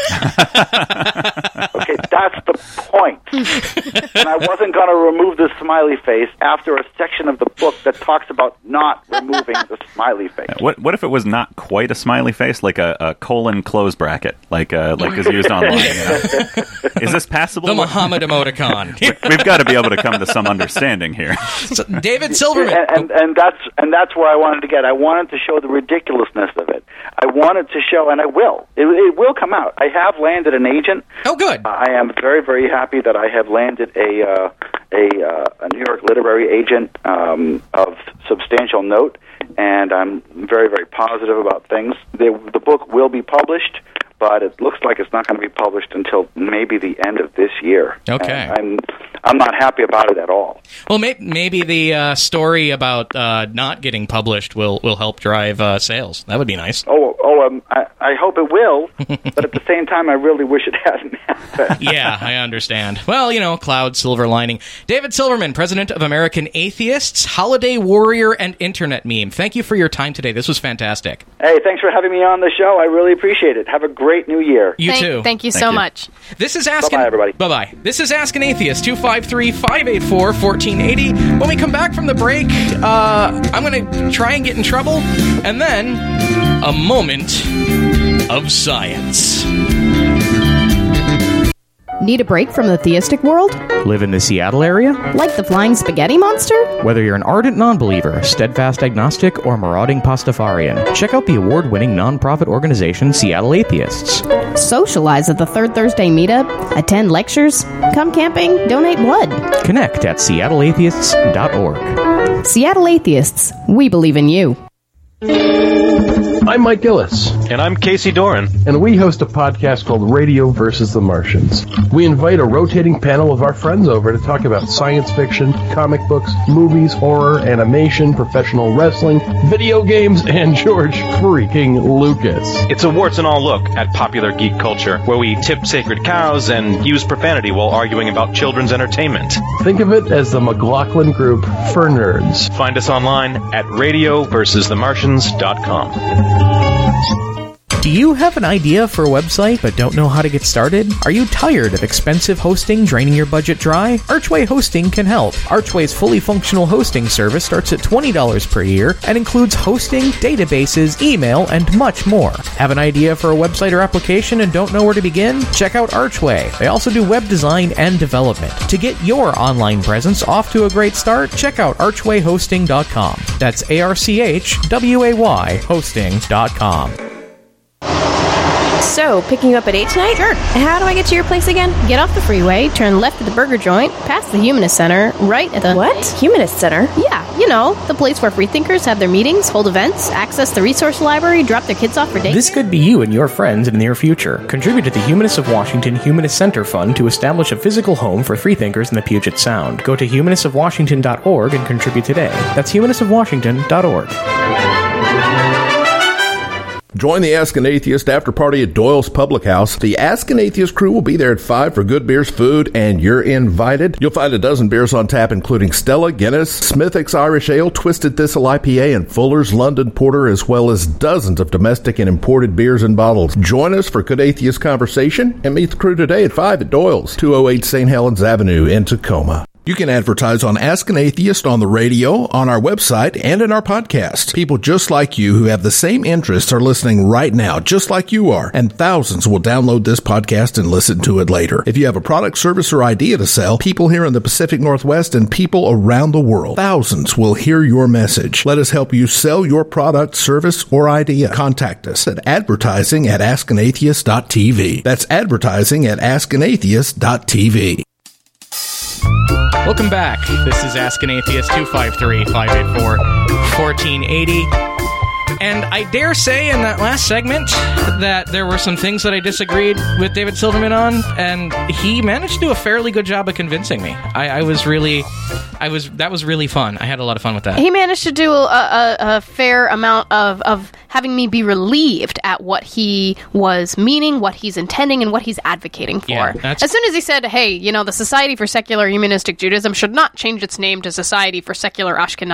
Speaker 11: Okay, that's the point. And I wasn't going to remove the smiley face after a section of the book that talks about not removing the smiley face.
Speaker 3: What what if it was not quite a smiley face, like a, a colon close bracket, like uh, like is used online? You know? Is this passable?
Speaker 1: The Muhammad emoticon.
Speaker 3: We've got to be able to come to some understanding here.
Speaker 1: So, David Silverman.
Speaker 11: And, and, and that's and that's where I wanted to get. I wanted to show the ridiculousness of it. I wanted to show, and I will. It, it will come out. I have landed an agent.
Speaker 1: Oh, good.
Speaker 11: Uh, I am very, very happy that I have landed a uh, a, uh, a New York literary agent um, of substantial note, and I'm very, very positive about things. The, the book will be published, but it looks like it's not going to be published until maybe the end of this year.
Speaker 1: Okay.
Speaker 11: And I'm I'm not happy about it at all.
Speaker 1: Well, may- maybe the uh, story about uh, not getting published will, will help drive uh, sales. That would be nice.
Speaker 11: Oh, oh, um, I, I hope it will, but at the same time, I really wish it hadn't happened.
Speaker 1: Yeah, I understand. Well, you know, cloud silver lining. David Silverman, president of American Atheists, holiday warrior, and internet meme. Thank you for your time today. This was fantastic.
Speaker 11: Hey, thanks for having me on the show. I really appreciate it. Have a great new year.
Speaker 1: You
Speaker 2: thank,
Speaker 1: too.
Speaker 2: Thank you
Speaker 3: Thank
Speaker 2: so
Speaker 3: you.
Speaker 2: much.
Speaker 1: This is Ask
Speaker 11: Bye-bye, everybody.
Speaker 1: Bye-bye. This is Ask an Atheist, two five three, five eight four, one four eight zero. When we come back from the break, uh, I'm going to try and get in trouble, and then a moment of science.
Speaker 2: Need a break from the theistic world?
Speaker 7: Live in the Seattle area?
Speaker 2: Like the flying spaghetti monster?
Speaker 7: Whether you're an ardent non-believer, steadfast agnostic, or marauding Pastafarian, check out the award-winning non-profit organization Seattle Atheists.
Speaker 2: Socialize at the Third Thursday meetup? Attend lectures? Come camping? Donate blood?
Speaker 7: Connect at seattle atheists dot org.
Speaker 2: Seattle Atheists, we believe in you.
Speaker 8: I'm Mike Gillis.
Speaker 10: And I'm Casey Doran.
Speaker 8: And we host a podcast called Radio versus the Martians. We invite a rotating panel of our friends over to talk about science fiction, comic books, movies, horror, animation, professional wrestling, video games, and George freaking Lucas.
Speaker 10: It's a warts and all look at popular geek culture, where we tip sacred cows and use profanity while arguing about children's entertainment.
Speaker 8: Think of it as the McLaughlin Group for nerds.
Speaker 10: Find us online at radio versus the martians dot com.
Speaker 7: Do you have an idea for a website but don't know how to get started? Are you tired of expensive hosting draining your budget dry? Archway Hosting can help. Archway's fully functional hosting service starts at twenty dollars per year and includes hosting, databases, email, and much more. Have an idea for a website or application and don't know where to begin? Check out Archway. They also do web design and development. To get your online presence off to a great start, check out archway hosting dot com. That's A R C H W A Y hosting dot com.
Speaker 2: So, picking you up at eight tonight? Sure. How do I get to your place again? Get off the freeway, turn left at the burger joint, past the Humanist Center, right at the...
Speaker 12: What? Humanist Center?
Speaker 2: Yeah, you know, the place where freethinkers have their meetings, hold events, access the resource library, drop their kids off for daycare.
Speaker 7: This could be you and your friends in the near future. Contribute to the Humanists of Washington Humanist Center Fund to establish a physical home for freethinkers in the Puget Sound. Go to humanists of washington dot org and contribute today. That's humanists of washington dot org.
Speaker 13: Join the Ask an Atheist after party at Doyle's Public House. The Ask an Atheist crew will be there at five for good beers, food, and you're invited. You'll find a dozen beers on tap, including Stella, Guinness, Smithwick's Irish Ale, Twisted Thistle I P A, and Fuller's London Porter, as well as dozens of domestic and imported beers and bottles. Join us for good atheist conversation and meet the crew today at five at Doyle's, two oh eight Saint Helens Avenue in Tacoma. You can advertise on Ask an Atheist on the radio, on our website, and in our podcast. People just like you who have the same interests are listening right now, just like you are, and thousands will download this podcast and listen to it later. If you have a product, service, or idea to sell, people here in the Pacific Northwest and people around the world, thousands will hear your message. Let us help you sell your product, service, or idea. Contact us at advertising at ask an atheist dot t v. That's advertising at ask an atheist dot t v.
Speaker 1: Welcome back. This is Ask an Atheist, two five three, five eight four, one four eight zero. And I dare say in that last segment that there were some things that I disagreed with David Silverman on, and he managed to do a fairly good job of convincing me. I, I was really I was that was really fun. I had a lot of fun with that.
Speaker 2: He managed to do a, a, a fair amount of, of having me be relieved at what he was meaning, what he's intending, and what he's advocating for.
Speaker 1: Yeah, that's-
Speaker 2: as soon as he said, hey, you know, the Society for Secular Humanistic Judaism should not change its name to Society for Secular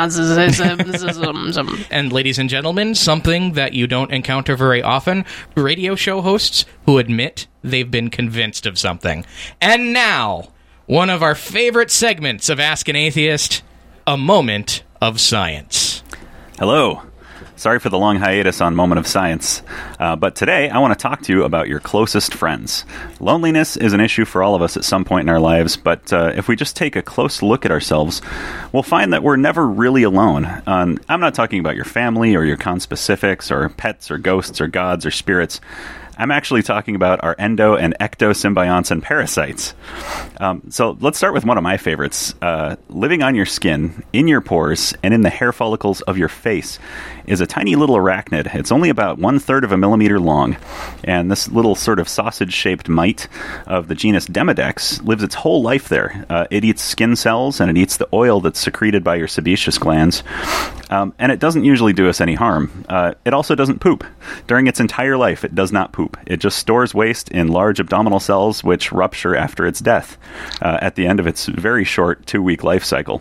Speaker 2: Ashkenazism.
Speaker 1: And ladies and gentlemen, something that you don't encounter very often, radio show hosts who admit they've been convinced of something. And now, one of our favorite segments of Ask an Atheist, A Moment of Science.
Speaker 3: Hello. Sorry for the long hiatus on Moment of Science, uh, but today I want to talk to you about your closest friends. Loneliness is an issue for all of us at some point in our lives, but uh, if we just take a close look at ourselves, we'll find that we're never really alone. Um, I'm not talking about your family or your conspecifics or pets or ghosts or gods or spirits. I'm actually talking about our endo and ecto symbionts and parasites. Um, so let's start with one of my favorites. Uh, living on your skin, in your pores, and in the hair follicles of your face is a tiny little arachnid. It's only about one third of a millimeter long. And this little sort of sausage-shaped mite of the genus Demodex lives its whole life there. Uh, it eats skin cells, and it eats the oil that's secreted by your sebaceous glands. Um, and it doesn't usually do us any harm. Uh, it also doesn't poop. During its entire life, it does not poop. It just stores waste in large abdominal cells, which rupture after its death uh, at the end of its very short two-week life cycle.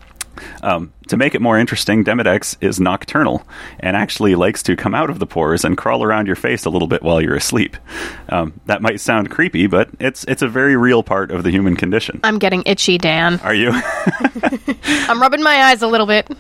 Speaker 3: Um, to make it more interesting, Demodex is nocturnal and actually likes to come out of the pores and crawl around your face a little bit while you're asleep. Um, that might sound creepy, but it's it's a very real part of the human condition.
Speaker 2: I'm getting itchy, Dan.
Speaker 3: Are you?
Speaker 2: I'm rubbing my eyes a little bit.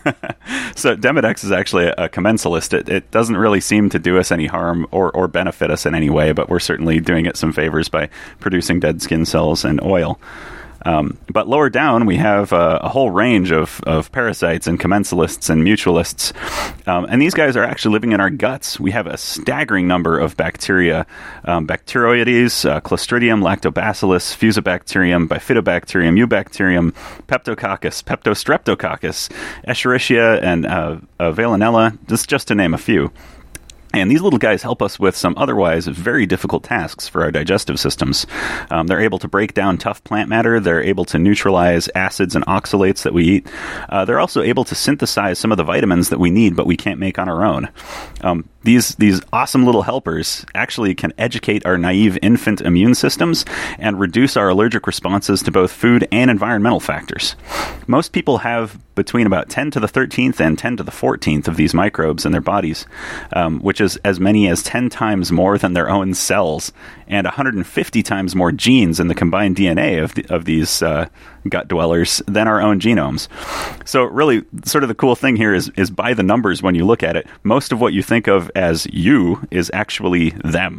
Speaker 3: So Demodex is actually a commensalist. It, it doesn't really seem to do us any harm or, or benefit us in any way, but we're certainly doing it some favors by producing dead skin cells and oil. Um, but lower down, we have uh, a whole range of, of parasites and commensalists and mutualists. Um, and these guys are actually living in our guts. We have a staggering number of bacteria, um, Bacteroides, uh, Clostridium, Lactobacillus, Fusobacterium, Bifidobacterium, Eubacterium, Peptococcus, Peptostreptococcus, Escherichia, and uh, uh, Veillonella, just, just to name a few. And these little guys help us with some otherwise very difficult tasks for our digestive systems. Um, they're able to break down tough plant matter. They're able to neutralize acids and oxalates that we eat. Uh, they're also able to synthesize some of the vitamins that we need, but we can't make on our own. Um, these these awesome little helpers actually can educate our naive infant immune systems and reduce our allergic responses to both food and environmental factors. Most people have between about ten to the thirteenth and ten to the fourteenth of these microbes in their bodies, um, which is as many as ten times more than their own cells and one hundred fifty times more genes in the combined D N A of, the, of these uh, gut dwellers than our own genomes. So really, sort of the cool thing here is, is by the numbers when you look at it, most of what you think of as you is actually them.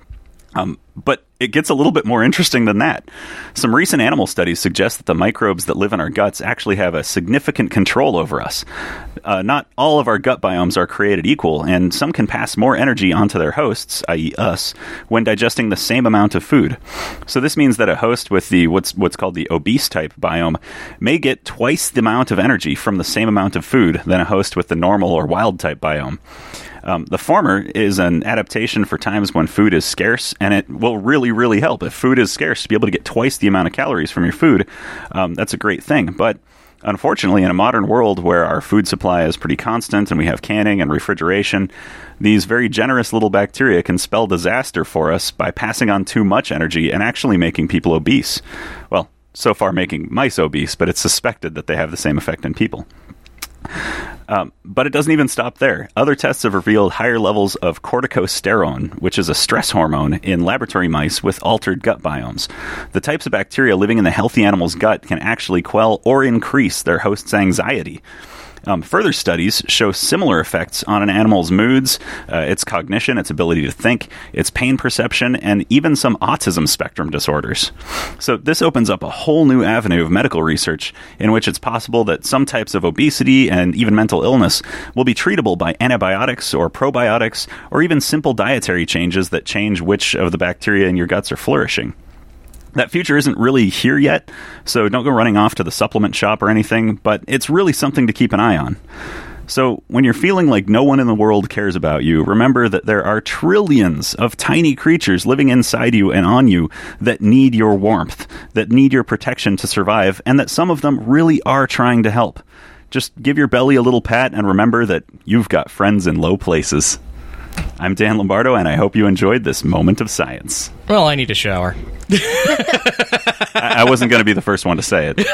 Speaker 3: Um, but it gets a little bit more interesting than that. Some recent animal studies suggest that the microbes that live in our guts actually have a significant control over us. Uh, not all of our gut biomes are created equal, and some can pass more energy onto their hosts, that is us, when digesting the same amount of food. So this means that a host with the what's what's called the obese type biome may get twice the amount of energy from the same amount of food than a host with the normal or wild type biome. Um, the former is an adaptation for times when food is scarce, and it will really, really help. If food is scarce, to be able to get twice the amount of calories from your food, um, that's a great thing. But unfortunately, in a modern world where our food supply is pretty constant and we have canning and refrigeration, these very generous little bacteria can spell disaster for us by passing on too much energy and actually making people obese. Well, so far making mice obese, but it's suspected that they have the same effect in people. Um, but it doesn't even stop there. Other tests have revealed higher levels of corticosterone, which is a stress hormone, in laboratory mice with altered gut biomes. The types of bacteria living in the healthy animal's gut can actually quell or increase their host's anxiety. Um, further studies show similar effects on an animal's moods, uh, its cognition, its ability to think, its pain perception, and even some autism spectrum disorders. So this opens up a whole new avenue of medical research in which it's possible that some types of obesity and even mental illness will be treatable by antibiotics or probiotics or even simple dietary changes that change which of the bacteria in your guts are flourishing. That future isn't really here yet, so don't go running off to the supplement shop or anything, but it's really something to keep an eye on. So when you're feeling like no one in the world cares about you, remember that there are trillions of tiny creatures living inside you and on you that need your warmth, that need your protection to survive, and that some of them really are trying to help. Just give your belly a little pat and remember that you've got friends in low places. I'm Dan Lombardo, and I hope you enjoyed this moment of science.
Speaker 1: Well, I need a shower.
Speaker 3: I, I wasn't going to be the first one to say it.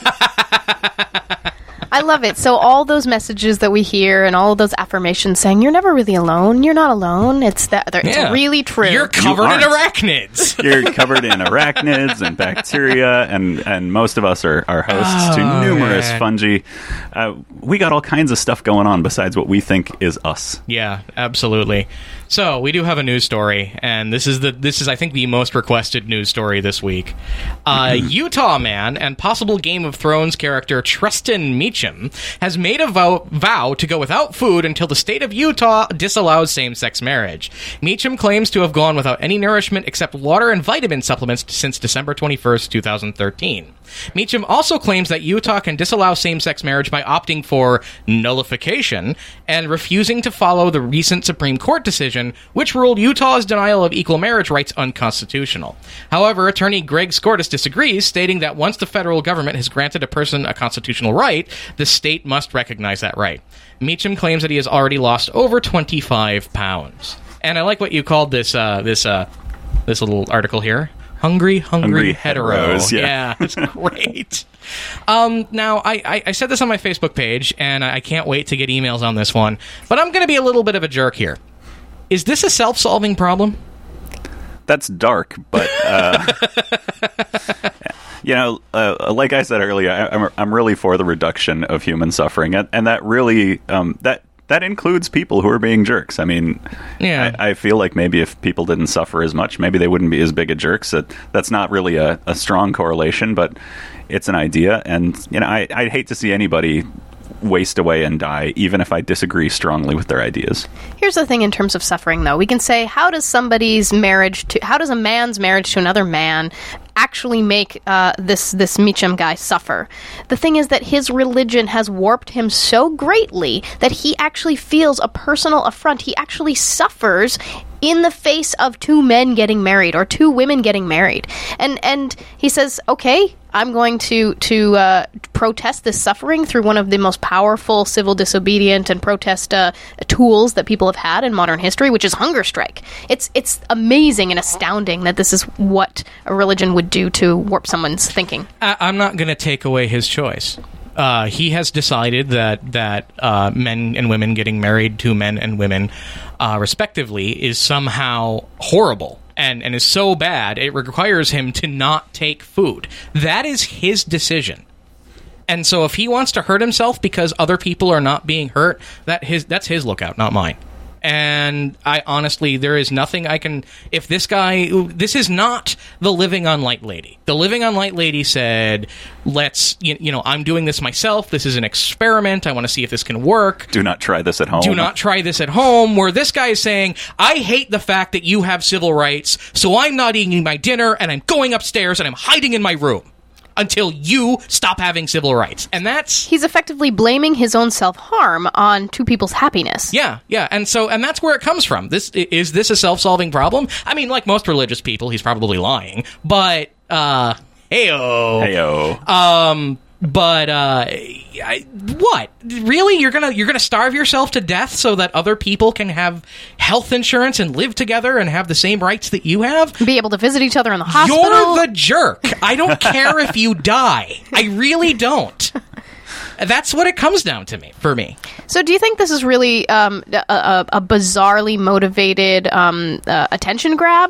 Speaker 2: I love it. So all those messages that we hear and all of those affirmations saying you're never really alone, you're not alone. It's that it's
Speaker 1: Yeah.
Speaker 2: really true.
Speaker 1: You're covered
Speaker 3: You
Speaker 1: in
Speaker 3: aren't.
Speaker 1: arachnids.
Speaker 3: You're covered in arachnids and bacteria, and, and most of us are, are hosts
Speaker 1: Oh,
Speaker 3: to numerous
Speaker 1: man.
Speaker 3: fungi. Uh, we got all kinds of stuff going on besides what we think is us.
Speaker 1: Yeah, absolutely. So we do have a news story, and this is the this is I think the most requested news story this week. Uh, Utah man and possible Game of Thrones character Tristan Meacham has made a vow, vow to go without food until the state of Utah disallows same-sex marriage. Meacham claims to have gone without any nourishment except water and vitamin supplements since December twenty-first, twenty thirteen. Meacham also claims that Utah can disallow same-sex marriage by opting for nullification and refusing to follow the recent Supreme Court decision, which ruled Utah's denial of equal marriage rights unconstitutional. However, attorney Greg Skordas disagrees, stating that once the federal government has granted a person a constitutional right, the state must recognize that right. Meacham claims that he has already lost over twenty-five pounds. And I like what you called this uh, this uh, this little article here. Hungry, hungry,
Speaker 3: Hungry
Speaker 1: hetero.
Speaker 3: heteros, yeah.
Speaker 1: yeah, it's great. um, now, I, I, I said this on my Facebook page, and I can't wait to get emails on this one, but I'm going to be a little bit of a jerk here. Is this a self-solving problem?
Speaker 3: That's dark, but uh, you know, uh, like I said earlier, I, I'm I'm really for the reduction of human suffering, and, and that really um, that that includes people who are being jerks. I mean,
Speaker 1: Yeah.
Speaker 3: I, I feel like maybe if people didn't suffer as much, maybe they wouldn't be as big a jerks. That that's not really a, a strong correlation, but it's an idea, and you know, I I'd hate to see anybody waste away and die, even if I disagree strongly with their ideas.
Speaker 2: Here's the thing in terms of suffering, though. We can say, how does somebody's marriage to, how does a man's marriage to another man actually make uh, this this Meacham guy suffer? The thing is that his religion has warped him so greatly that he actually feels a personal affront. He actually suffers in the face of two men getting married or two women getting married. And and he says, okay, I'm going to to uh, protest this suffering through one of the most powerful civil disobedient and protest uh, tools that people have had in modern history, which is hunger strike. It's it's amazing and astounding that this is what a religion would do to warp someone's thinking.
Speaker 1: I, I'm not going to take away his choice. Uh, he has decided that that uh, men and women getting married to men and women, uh, respectively, is somehow horrible and, and is so bad it requires him to not take food. That is his decision. And so if he wants to hurt himself because other people are not being hurt, that his that's his lookout, not mine. And I honestly, there is nothing I can... If this guy... This is not the Living on Light lady. The Living on Light lady said, let's... You, you know, I'm doing this myself. This is an experiment. I want to see if this can work.
Speaker 3: Do not try this at home.
Speaker 1: Do not try this at home. Where this guy is saying, I hate the fact that you have civil rights, so I'm not eating my dinner, and I'm going upstairs, and I'm hiding in my room until you stop having civil rights. And that's...
Speaker 2: He's effectively blaming his own self-harm on two people's happiness.
Speaker 1: Yeah, yeah, and so, and that's where it comes from. This is this a self-solving problem? I mean, like most religious people, he's probably lying, but, uh, heyo.
Speaker 3: Heyo.
Speaker 1: Um... But uh, I, what? Really? You're gonna you're gonna starve yourself to death so that other people can have health insurance and live together and have the same rights that you have?
Speaker 2: Be able to visit each other in the hospital?
Speaker 1: You're the jerk. I don't care if you die. I really don't. That's what it comes down to me for me.
Speaker 2: So do you think this is really um, a, a, a bizarrely motivated um, uh, attention grab?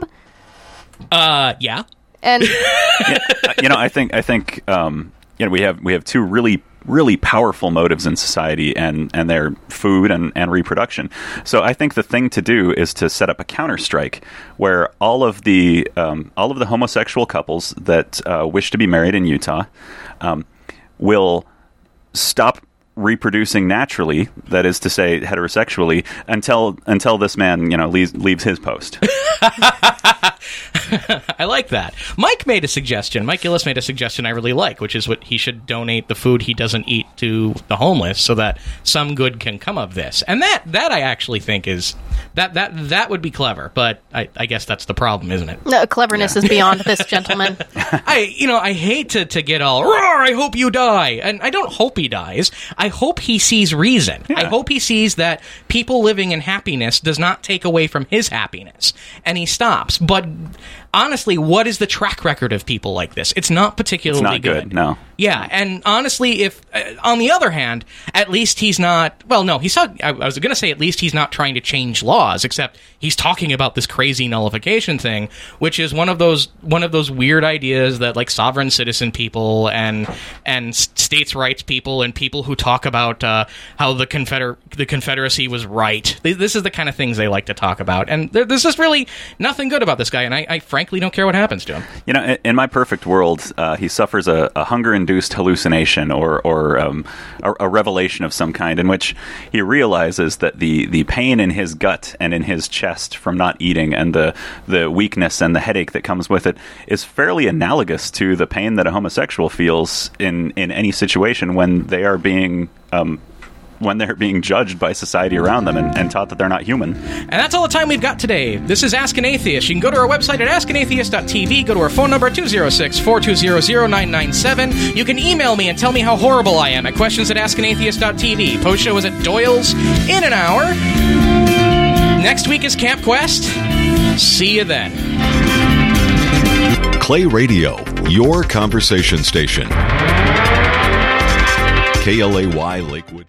Speaker 1: Uh, yeah.
Speaker 2: And
Speaker 3: yeah, you know, I think I think um, you know we have we have two really really powerful motives in society, and and they're food and, and reproduction. So I think the thing to do is to set up a counter strike where all of the um, all of the homosexual couples that uh, wish to be married in Utah um, will stop reproducing naturally, that is to say heterosexually, until until this man, you know, leaves, leaves his post.
Speaker 1: I like that. Mike made a suggestion. Mike Gillis made a suggestion I really like, which is what he should donate the food he doesn't eat to the homeless so that some good can come of this. And that that I actually think is that that that would be clever, but I, I guess that's the problem, isn't it?
Speaker 2: No, cleverness yeah. is beyond this gentleman.
Speaker 1: I you know, I hate to, to get all roar, I hope you die. And I don't hope he dies. I hope he sees reason. Yeah. I hope he sees that people living in happiness does not take away from his happiness. And he stops. But honestly, what is the track record of people like this? It's not particularly
Speaker 3: it's not good. good. No.
Speaker 1: Yeah, and honestly, if uh, on the other hand, at least he's not. Well, no, he's not. I, I was going to say at least he's not trying to change laws. Except he's talking about this crazy nullification thing, which is one of those one of those weird ideas that like sovereign citizen people and and states' rights people and people who talk about uh, how the Confeder- the Confederacy was right. This is the kind of things they like to talk about, and there, there's just really nothing good about this guy. And I, I frankly don't care what happens to him.
Speaker 3: You know, in my perfect world, uh, he suffers a, a hunger-induced hallucination or, or um, a, a revelation of some kind in which he realizes that the, the pain in his gut and in his chest from not eating and the, the weakness and the headache that comes with it is fairly analogous to the pain that a homosexual feels in, in any situation when they are being... Um, when they're being judged by society around them and, and taught that they're not human.
Speaker 1: And that's all the time we've got today. This is Ask an Atheist. You can go to our website at ask an atheist dot t v, go to our phone number two oh six, four two zero, zero nine nine seven. You can email me and tell me how horrible I am at questions at ask an atheist dot t v. Post show is at Doyle's in an hour. Next week is Camp Quest. See you then.
Speaker 12: Clay Radio, your conversation station. K L A Y Lakewood.